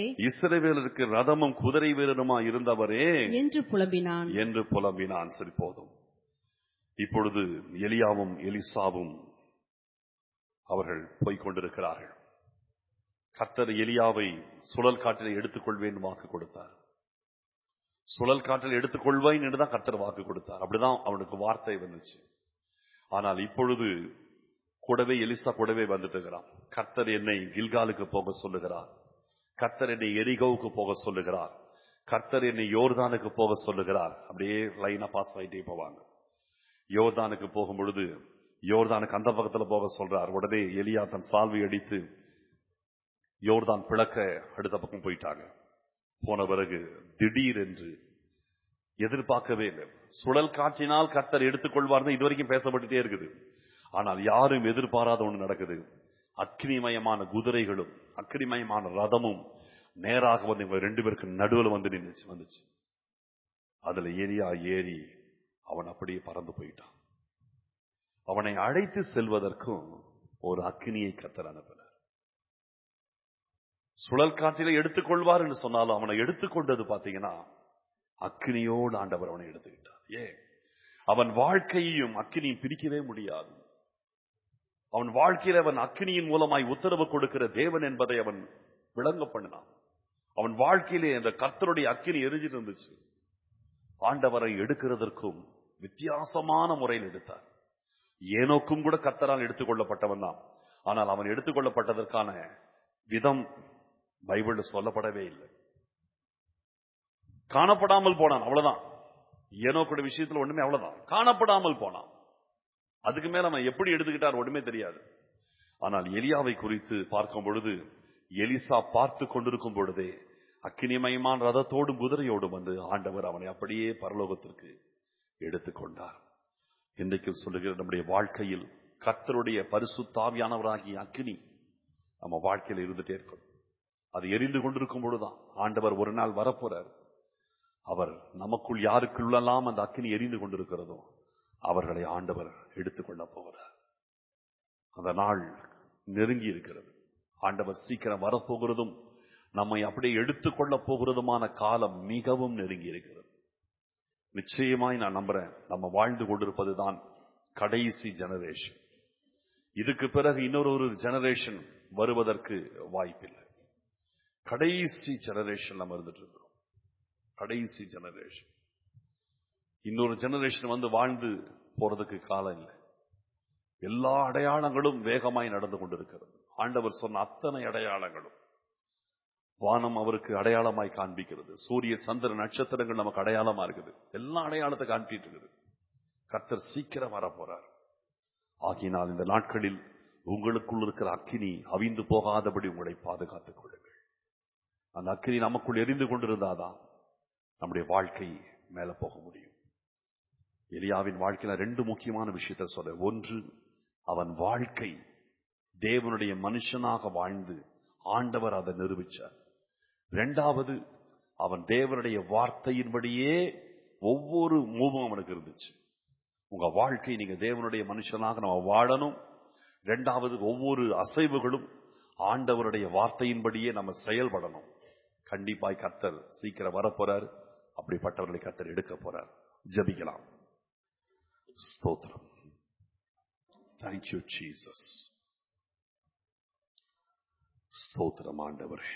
இருந்தவரே என்று புலம்பினான். சரி, போதும். இப்பொழுது எலியாவும் எலிசாவும் அவர்கள் போய்க் கொண்டிருக்கிறார்கள். கர்த்தர் எலியாவை சுழல் காற்றில் எடுத்துக்கொள்வேன் வாக்கு கொடுத்தார். சுழல் காற்றில் எடுத்துக்கொள்வேன் என்றுதான் கர்த்தர் வாக்கு கொடுத்தார். அப்படிதான் அவனுக்கு வார்த்தை வந்துச்சு. ஆனால் இப்பொழுது எலிசா கூடவே வந்துட்டு இருக்கிறான். கர்த்தர் என்னை கில்காலுக்கு போக சொல்லுகிறார். கர்த்தர் என்னை எரிகோவுக்கு போக சொல்லுகிறார். கர்த்தர் என்னை யோர்தானுக்கு போக சொல்லுகிறார். அப்படியே லைனா பாஸ் ஆகிட்டே போவாங்க. யோர்தானுக்கு போகும் பொழுது யோர்தானுக்கு அந்த பக்கத்துல போக சொல்றார். உடனே எலியா தன் சால்வை அடித்து யோர்தான் பிளக்க அடுத்த பக்கம் போயிட்டாங்க. போன பிறகு திடீர் என்று எதிர்பார்க்கவே இல்லை. சுழல் காற்றினால் கர்த்தர் எடுத்துக்கொள்வார் இதுவரைக்கும் பேசப்பட்டுட்டே இருக்குது. ஆனால் யாரும் எதிர்பாராத ஒன்று நடக்குது. அக்னிமயமான குதிரைகளும் அக்னிமயமான ரதமும் நேராக வந்து இவங்க 2 பேருக்கு நடுவில் வந்து வந்துச்சு. அதுல எலியா ஏறி அவன் அப்படியே பறந்து போயிட்டான். அவனை அழைத்து செல்வதற்கும் ஒரு அக்னியை கர்த்தர் அனுப்பினார். சுழல் காற்றிலே எடுத்துக்கொள்வார் என்று சொன்னாலும் அவனை எடுத்துக்கொண்டது பாத்தீங்கன்னா அக்னியோடு ஆண்டவர் அவனை எடுத்துக்கிட்டார். அவன் வாழ்க்கையையும் அக்னியும் பிரிக்கவே முடியாது. அவன் வாழ்க்கையில் அவன் அக்னியின் மூலமாய் உத்தரவு கொடுக்கிற தேவன் என்பதை அவன் விளங்க பண்ணினான். அவன் வாழ்க்கையிலே அந்த கர்த்தருடைய அக்கினி எரிஞ்சிட்டு இருந்துச்சு. ஆண்டவரை எடுக்கிறதற்கும் வித்தியாசமான முறையில் எடுத்தார். ஏனோக்கும் கூட கர்த்தரால் எடுத்துக்கொள்ளப்பட்டவன் தான். ஆனால் அவன் எடுத்துக்கொள்ளப்பட்டதற்கான விதம் பைபிள் சொல்லப்படவே இல்லை. காணப்படாமல் போனான், அவ்வளவுதான். ஏனோக்குடைய விஷயத்துல ஒண்ணுமே அவ்வளவுதான், காணப்படாமல் போனான். அதுக்கு மேல அவன் எப்படி எடுத்துக்கிட்டார் ஒண்ணுமே தெரியாது. ஆனால் எலியாவை குறித்து பார்க்கும் பொழுது எலிசா பார்த்து கொண்டிருக்கும் பொழுதே அக்கினிமயமான ரதத்தோடும் குதிரையோடும் வந்து ஆண்டவர் அவனை அப்படியே பரலோகத்திற்கு எடுத்துக்கொண்டார். இன்றைக்கு சொல்லுகிற நம்முடைய வாழ்க்கையில் கர்த்தருடைய பரிசுத்தாவியானவராகிய அக்கினி நம்ம வாழ்க்கையில் இருந்துட்டே இருக்கும். அது எரிந்து கொண்டிருக்கும் பொழுதுதான் ஆண்டவர் ஒரு நாள் வரப்போறார். அவர் நமக்குள் யாருக்குள்ளெல்லாம் அந்த அக்கினி எரிந்து கொண்டிருக்கிறதோ அவர்களை ஆண்டவர் எடுத்துக்கொள்ள போகிறார். அந்த நாள் நெருங்கி இருக்கிறது. ஆண்டவர் சீக்கிரம் வரப்போகிறதும் நம்மை அப்படியே எடுத்துக்கொள்ள போகிறதுமான காலம் மிகவும் நெருங்கி இருக்கிறது. நிச்சயமாய் நான் நம்புறேன், நம்ம வாழ்ந்து கொண்டிருப்பதுதான் கடைசி ஜெனரேஷன். இதுக்கு பிறகு இன்னொரு ஜெனரேஷன் வருவதற்கு வாய்ப்பில்லை. கடைசி ஜெனரேஷன் நம்ம இருந்துட்டு இருக்கிறோம். கடைசி ஜெனரேஷன். இன்னொரு ஜெனரேஷன் வந்து வாழ்ந்து போறதுக்கு காலம் இல்லை. எல்லா அடையாளங்களும் வேகமாய் நடந்து கொண்டிருக்கிறது. ஆண்டவர் சொன்ன அத்தனை அடையாளங்களும் வானம் அவருக்கு அடையாளமாய் காண்பிக்கிறது. சூரிய சந்திர நட்சத்திரங்கள் நமக்கு அடையாளமா இருக்குது. எல்லா அடையாளத்தை காண்பிட்டு இருக்குது. கர்த்தர் சீக்கிரம் வர போறார். ஆகினால் இந்த நாட்களில் உங்களுக்குள் இருக்கிற அக்கினி அவிந்து போகாதபடி உங்களை பாதுகாத்துக் கொள்ளுங்கள். அந்த அக்கினி நமக்குள் எரிந்து கொண்டிருந்தாதான் நம்முடைய வாழ்க்கை மேல போக முடியும். எலியாவின் வாழ்க்கையில 2 முக்கியமான விஷயத்தை சொல்ல. ஒன்று, அவன் வாழ்க்கை தேவனுடைய மனுஷனாக வாழ்ந்து ஆண்டவர் அதை நிரூபிச்சார். 2வது, அவன் தேவனுடைய வார்த்தையின்படியே ஒவ்வொரு மூவும் அவனுக்கு இருந்துச்சு. உங்க வாழ்க்கை நீங்க தேவனுடைய மனுஷனாக நம்ம வாழணும். 2வது, ஒவ்வொரு அசைவுகளும் ஆண்டவருடைய வார்த்தையின்படியே நம்ம செயல்படணும். கண்டிப்பாய் கர்த்தர் சீக்கிரம் வரப்போறார். அப்படிப்பட்டவர்களை கர்த்தர் எடுக்க போறார். ஜெபிக்கலாம். ஸ்தோத்திரம். Thank you Jesus. ஸ்தோத்திரம் ஆண்டவரே.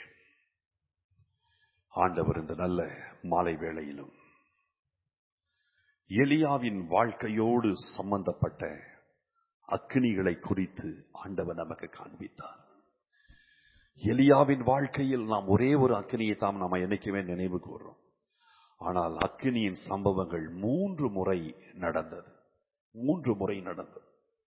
ஆண்டவர் இந்த நல்ல மாலை வேளையிலும் எலியாவின் வாழ்க்கையோடு சம்பந்தப்பட்ட அக்கினிகளை குறித்து ஆண்டவர் நமக்கு காண்பித்தார். எலியாவின் வாழ்க்கையில் நாம் ஒரே ஒரு அக்கினியை தாம் நாம் என்னைக்குமே நினைவு கூறுறோம். ஆனால் அக்கினியின் சம்பவங்கள் 3 முறை நடந்தது. 3 முறை நடந்தது.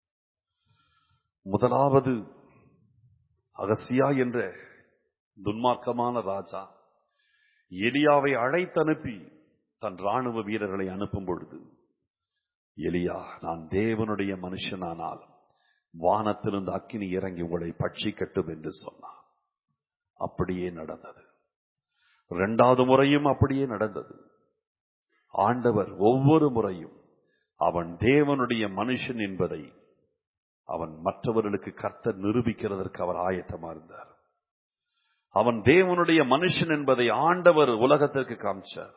முதலாவது, அகசியா என்ற துன்மார்க்கமான ராஜா எலியாவை அழைத்தனுப்பி தன் ராணுவ வீரர்களை அனுப்பும் பொழுது, எலியா, நான் தேவனுடைய மனுஷனானால் வானத்திலிருந்து அக்கினி இறங்கி உங்களை பட்சிக்கட்டும் என்று சொன்னார். அப்படியே நடந்தது. 2வது முறையும் அப்படியே நடந்தது. ஆண்டவர் ஒவ்வொரு முறையும் அவன் தேவனுடைய மனுஷன் என்பதை அவன் மற்றவர்களுக்கு கர்த்தர் நிரூபிக்கிறதற்கு அவர் ஆயத்தமா இருந்தார். அவன் தேவனுடைய மனுஷன் என்பதை ஆண்டவர் உலகத்திற்கு காமிச்சார்.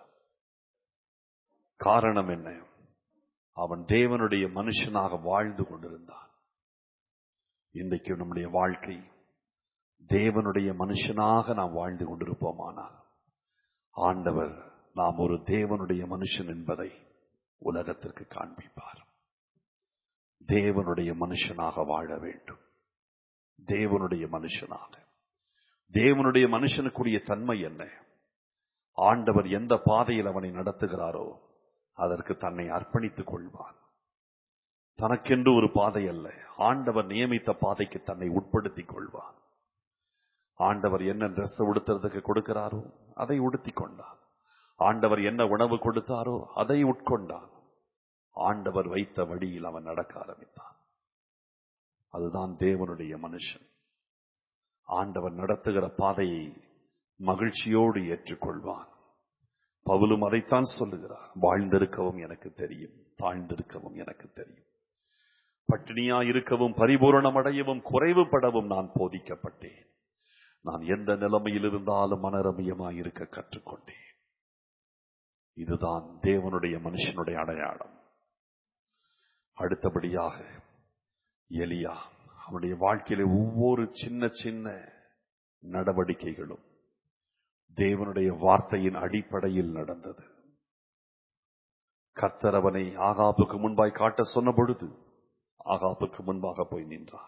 காரணம் என்ன? அவன் தேவனுடைய மனுஷனாக வாழ்ந்து கொண்டிருந்தான். இன்றைக்கு நம்முடைய வாழ்க்கை தேவனுடைய மனுஷனாக நாம் வாழ்ந்து கொண்டிருப்போமானால் ஆண்டவர் நாம் ஒரு தேவனுடைய மனுஷன் என்பதை உலகத்திற்கு காண்பிப்பார். தேவனுடைய மனுஷனாக வாழ வேண்டும். தேவனுடைய மனுஷனாக. தேவனுடைய மனுஷனுக்குரிய தன்மை என்ன? ஆண்டவர் எந்த பாதையில் அவனை நடத்துகிறாரோ அதற்கு தன்னை அர்ப்பணித்துக் கொள்வான். தனக்கென்று ஒரு பாதை அல்ல, ஆண்டவர் நியமித்த பாதைக்கு தன்னை உட்படுத்திக் கொள்வான். ஆண்டவர் என்ன டிரெஸ் உடுத்துறதுக்கு கொடுக்கிறாரோ அதை உடுத்திக் கொண்டான். ஆண்டவர் என்ன உணவு கொடுத்தாரோ அதை உட்கொண்டான். ஆண்டவர் வைத்த வழியில் அவன் நடக்க ஆரம்பித்தான். அதுதான் தேவனுடைய மனுஷன். ஆண்டவர் நடத்துகிற பாதையை மகிழ்ச்சியோடு ஏற்றுக்கொள்வான். பவுலும் அதைத்தான் சொல்லுகிறார். வாழ்ந்திருக்கவும் எனக்கு தெரியும், தாழ்ந்திருக்கவும் எனக்கு தெரியும். பட்டினியா இருக்கவும் பரிபூரணம் அடையவும் குறைவுபடவும் நான் போதிக்கப்பட்டேன். நான் எந்த நிலைமையில் இருந்தாலும் மனரமியமாய் இருக்க கற்றுக்கொண்டேன். இதுதான் தேவனுடைய மனுஷனுடைய அடையாளம். அடுத்தபடியாக எலியா, அவனுடைய வாழ்க்கையில ஒவ்வொரு சின்ன சின்ன நடவடிக்கைகளும் தேவனுடைய வார்த்தையின் அடிப்படையில் நடந்தது. கர்த்தர் அவனை ஆகாபுக்கு முன்பாய் காட்ட சொன்ன பொழுது ஆகாபுக்கு முன்பாக போய் நின்றான்.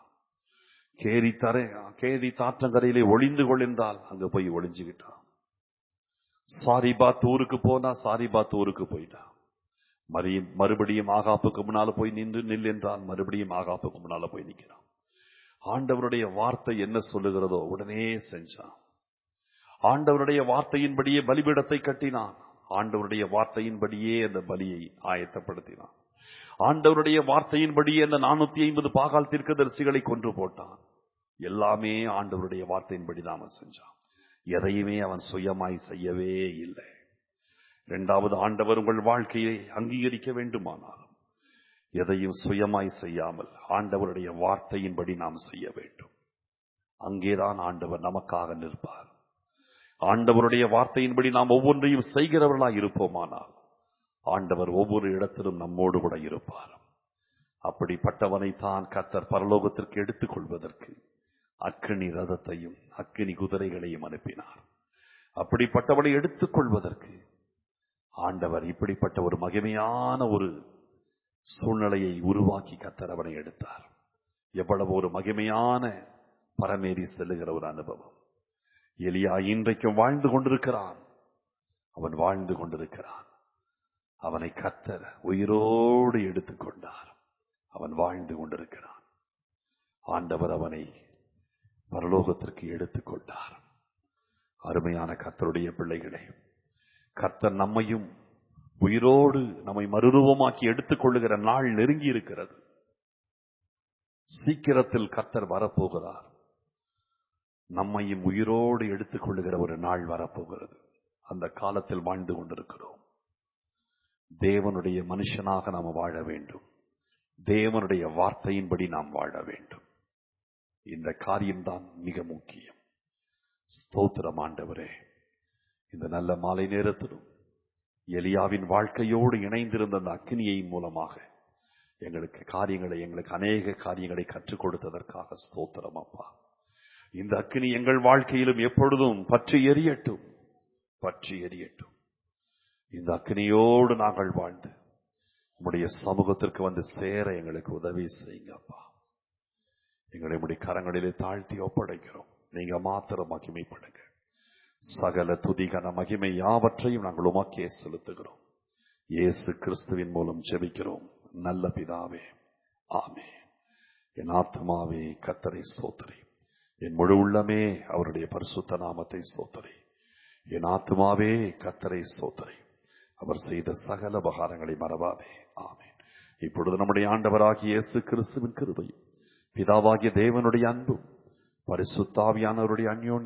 கேரி தாற்றங்கரையிலே ஒளிந்து கொள்ளிருந்தால் அங்க போய் ஒளிஞ்சுக்கிட்டான். சாரிபாத் ஊருக்கு போனா சாரிபாத் ஊருக்கு போயிட்டான். மறுபடியும் ஆகாப்புக்கு முன்னால போய் நில் என்றால் மறுபடியும் ஆகாப்புக்கு முன்னால போய் நிற்கிறான். ஆண்டவருடைய வார்த்தை என்ன சொல்லுகிறதோ உடனே செஞ்சான். ஆண்டவருடைய வார்த்தையின்படியே பலிபீடத்தை கட்டினான். ஆண்டவருடைய வார்த்தையின்படியே அந்த பலியை ஆயத்தப்படுத்தினான். ஆண்டவருடைய வார்த்தையின்படியே அந்த 450 பாகால் தீர்க்கதரிசிகளை கொன்று போட்டான். எல்லாமே ஆண்டவருடைய வார்த்தையின்படி நாம செஞ்சான். எதையுமே அவன் சுயமாய் செய்யவே இல்லை. 2வது, ஆண்டவர் உங்கள் வாழ்க்கையை அங்கீகரிக்க வேண்டுமானாலும் எதையும் சுயமாய் செய்யாமல் ஆண்டவருடைய வார்த்தையின்படி நாம் செய்ய வேண்டும். அங்கேதான் ஆண்டவர் நமக்காக நிற்பார். ஆண்டவருடைய வார்த்தையின்படி நாம் ஒவ்வொன்றையும் செய்கிறவர்களாய் இருப்போமானால் ஆண்டவர் ஒவ்வொரு இடத்திலும் நம்மோடு கூட இருப்பார். அப்படிப்பட்டவனை தான் கர்த்தர் பரலோகத்திற்கு எடுத்துக் கொள்வதற்கு அக்கினி ரதத்தையும் அக்கினி குதிரைகளையும் அனுப்பினார். அப்படிப்பட்டவனை எடுத்துக் கொள்வதற்கு ஆண்டவர் இப்படிப்பட்ட ஒரு மகிமையான ஒரு சூழ்நிலையை உருவாக்கி கர்த்தர் அவனை எடுத்தார். எவ்வளவு ஒரு மகிமையான பரமேறி செல்லுகிற ஒரு அனுபவம். எலியா இன்றைக்கும் வாழ்ந்து கொண்டிருக்கிறான். அவன் வாழ்ந்து கொண்டிருக்கிறான். அவனை கர்த்தர் உயிரோடு எடுத்துக்கொண்டார். அவன் வாழ்ந்து கொண்டிருக்கிறான். ஆண்டவர் அவனை பரலோகத்திற்கு எடுத்துக்கொண்டார். அருமையான கர்த்தருடைய பிள்ளைகளே, கர்த்தர் நம்மையும் உயிரோடு நம்மை மறுரூபமாக்கி எடுத்துக் கொள்ளுகிற நாள் நெருங்கி இருக்கிறது. சீக்கிரத்தில் கர்த்தர் வரப்போகிறார். நம்மையும் உயிரோடு எடுத்துக் கொள்ளுகிற ஒரு நாள் வரப்போகிறது. அந்த காலத்தில் வாழ்ந்து கொண்டிருக்கிறோம். தேவனுடைய மனுஷனாக நாம் வாழ வேண்டும். தேவனுடைய வார்த்தையின்படி நாம் வாழ வேண்டும். இந்த காரியம்தான் மிக முக்கியம். ஸ்தோத்திரம் ஆண்டவரே. இந்த நல்ல மாலை நேரத்திலும் எலியாவின் வாழ்க்கையோடு இணைந்திருந்த அந்த அக்கினியின் மூலமாக எங்களுக்கு அநேக காரியங்களை கற்றுக் கொடுத்ததற்காக ஸ்தோத்திரம் அப்பா. இந்த அக்கினி எங்கள் வாழ்க்கையிலும் எப்பொழுதும் பற்றி எரியட்டும், பற்றி எரியட்டும். இந்த அக்கினியோடு நாங்கள் வாழ்ந்து உம்முடைய சமூகத்திற்கு வந்து சேர எங்களுக்கு உதவி செய்யுங்க அப்பா. எங்களை உம்முடைய கரங்களிலே தாழ்த்தி ஒப்படைக்கிறோம். நீங்க மாத்திரம் மகிமைப்படுங்க. சகல துதிகன மகிமை யாவற்றையும் நாங்கள் உமக்கே செலுத்துகிறோம். இயேசு கிறிஸ்துவின் மூலம் ஜெபிக்கிறோம் நல்ல பிதாவே, ஆமென். என் ஆத்துமாவே கர்த்தரை ஸ்தோத்திரி, என் முழு உள்ளமே அவருடைய பரிசுத்த நாமத்தை ஸ்தோத்திரி. என் ஆத்துமாவே கர்த்தரை ஸ்தோத்திரி, அவர் செய்த சகல உபகாரங்களை மறவாதே. ஆமென். இப்பொழுது நம்முடைய ஆண்டவராகிய இயேசு கிறிஸ்துவின் கிருபையும் பிதாவாகிய தேவனுடைய அன்பும் பரிசுத்த ஆவியானவருடைய அந்யோன்யமும்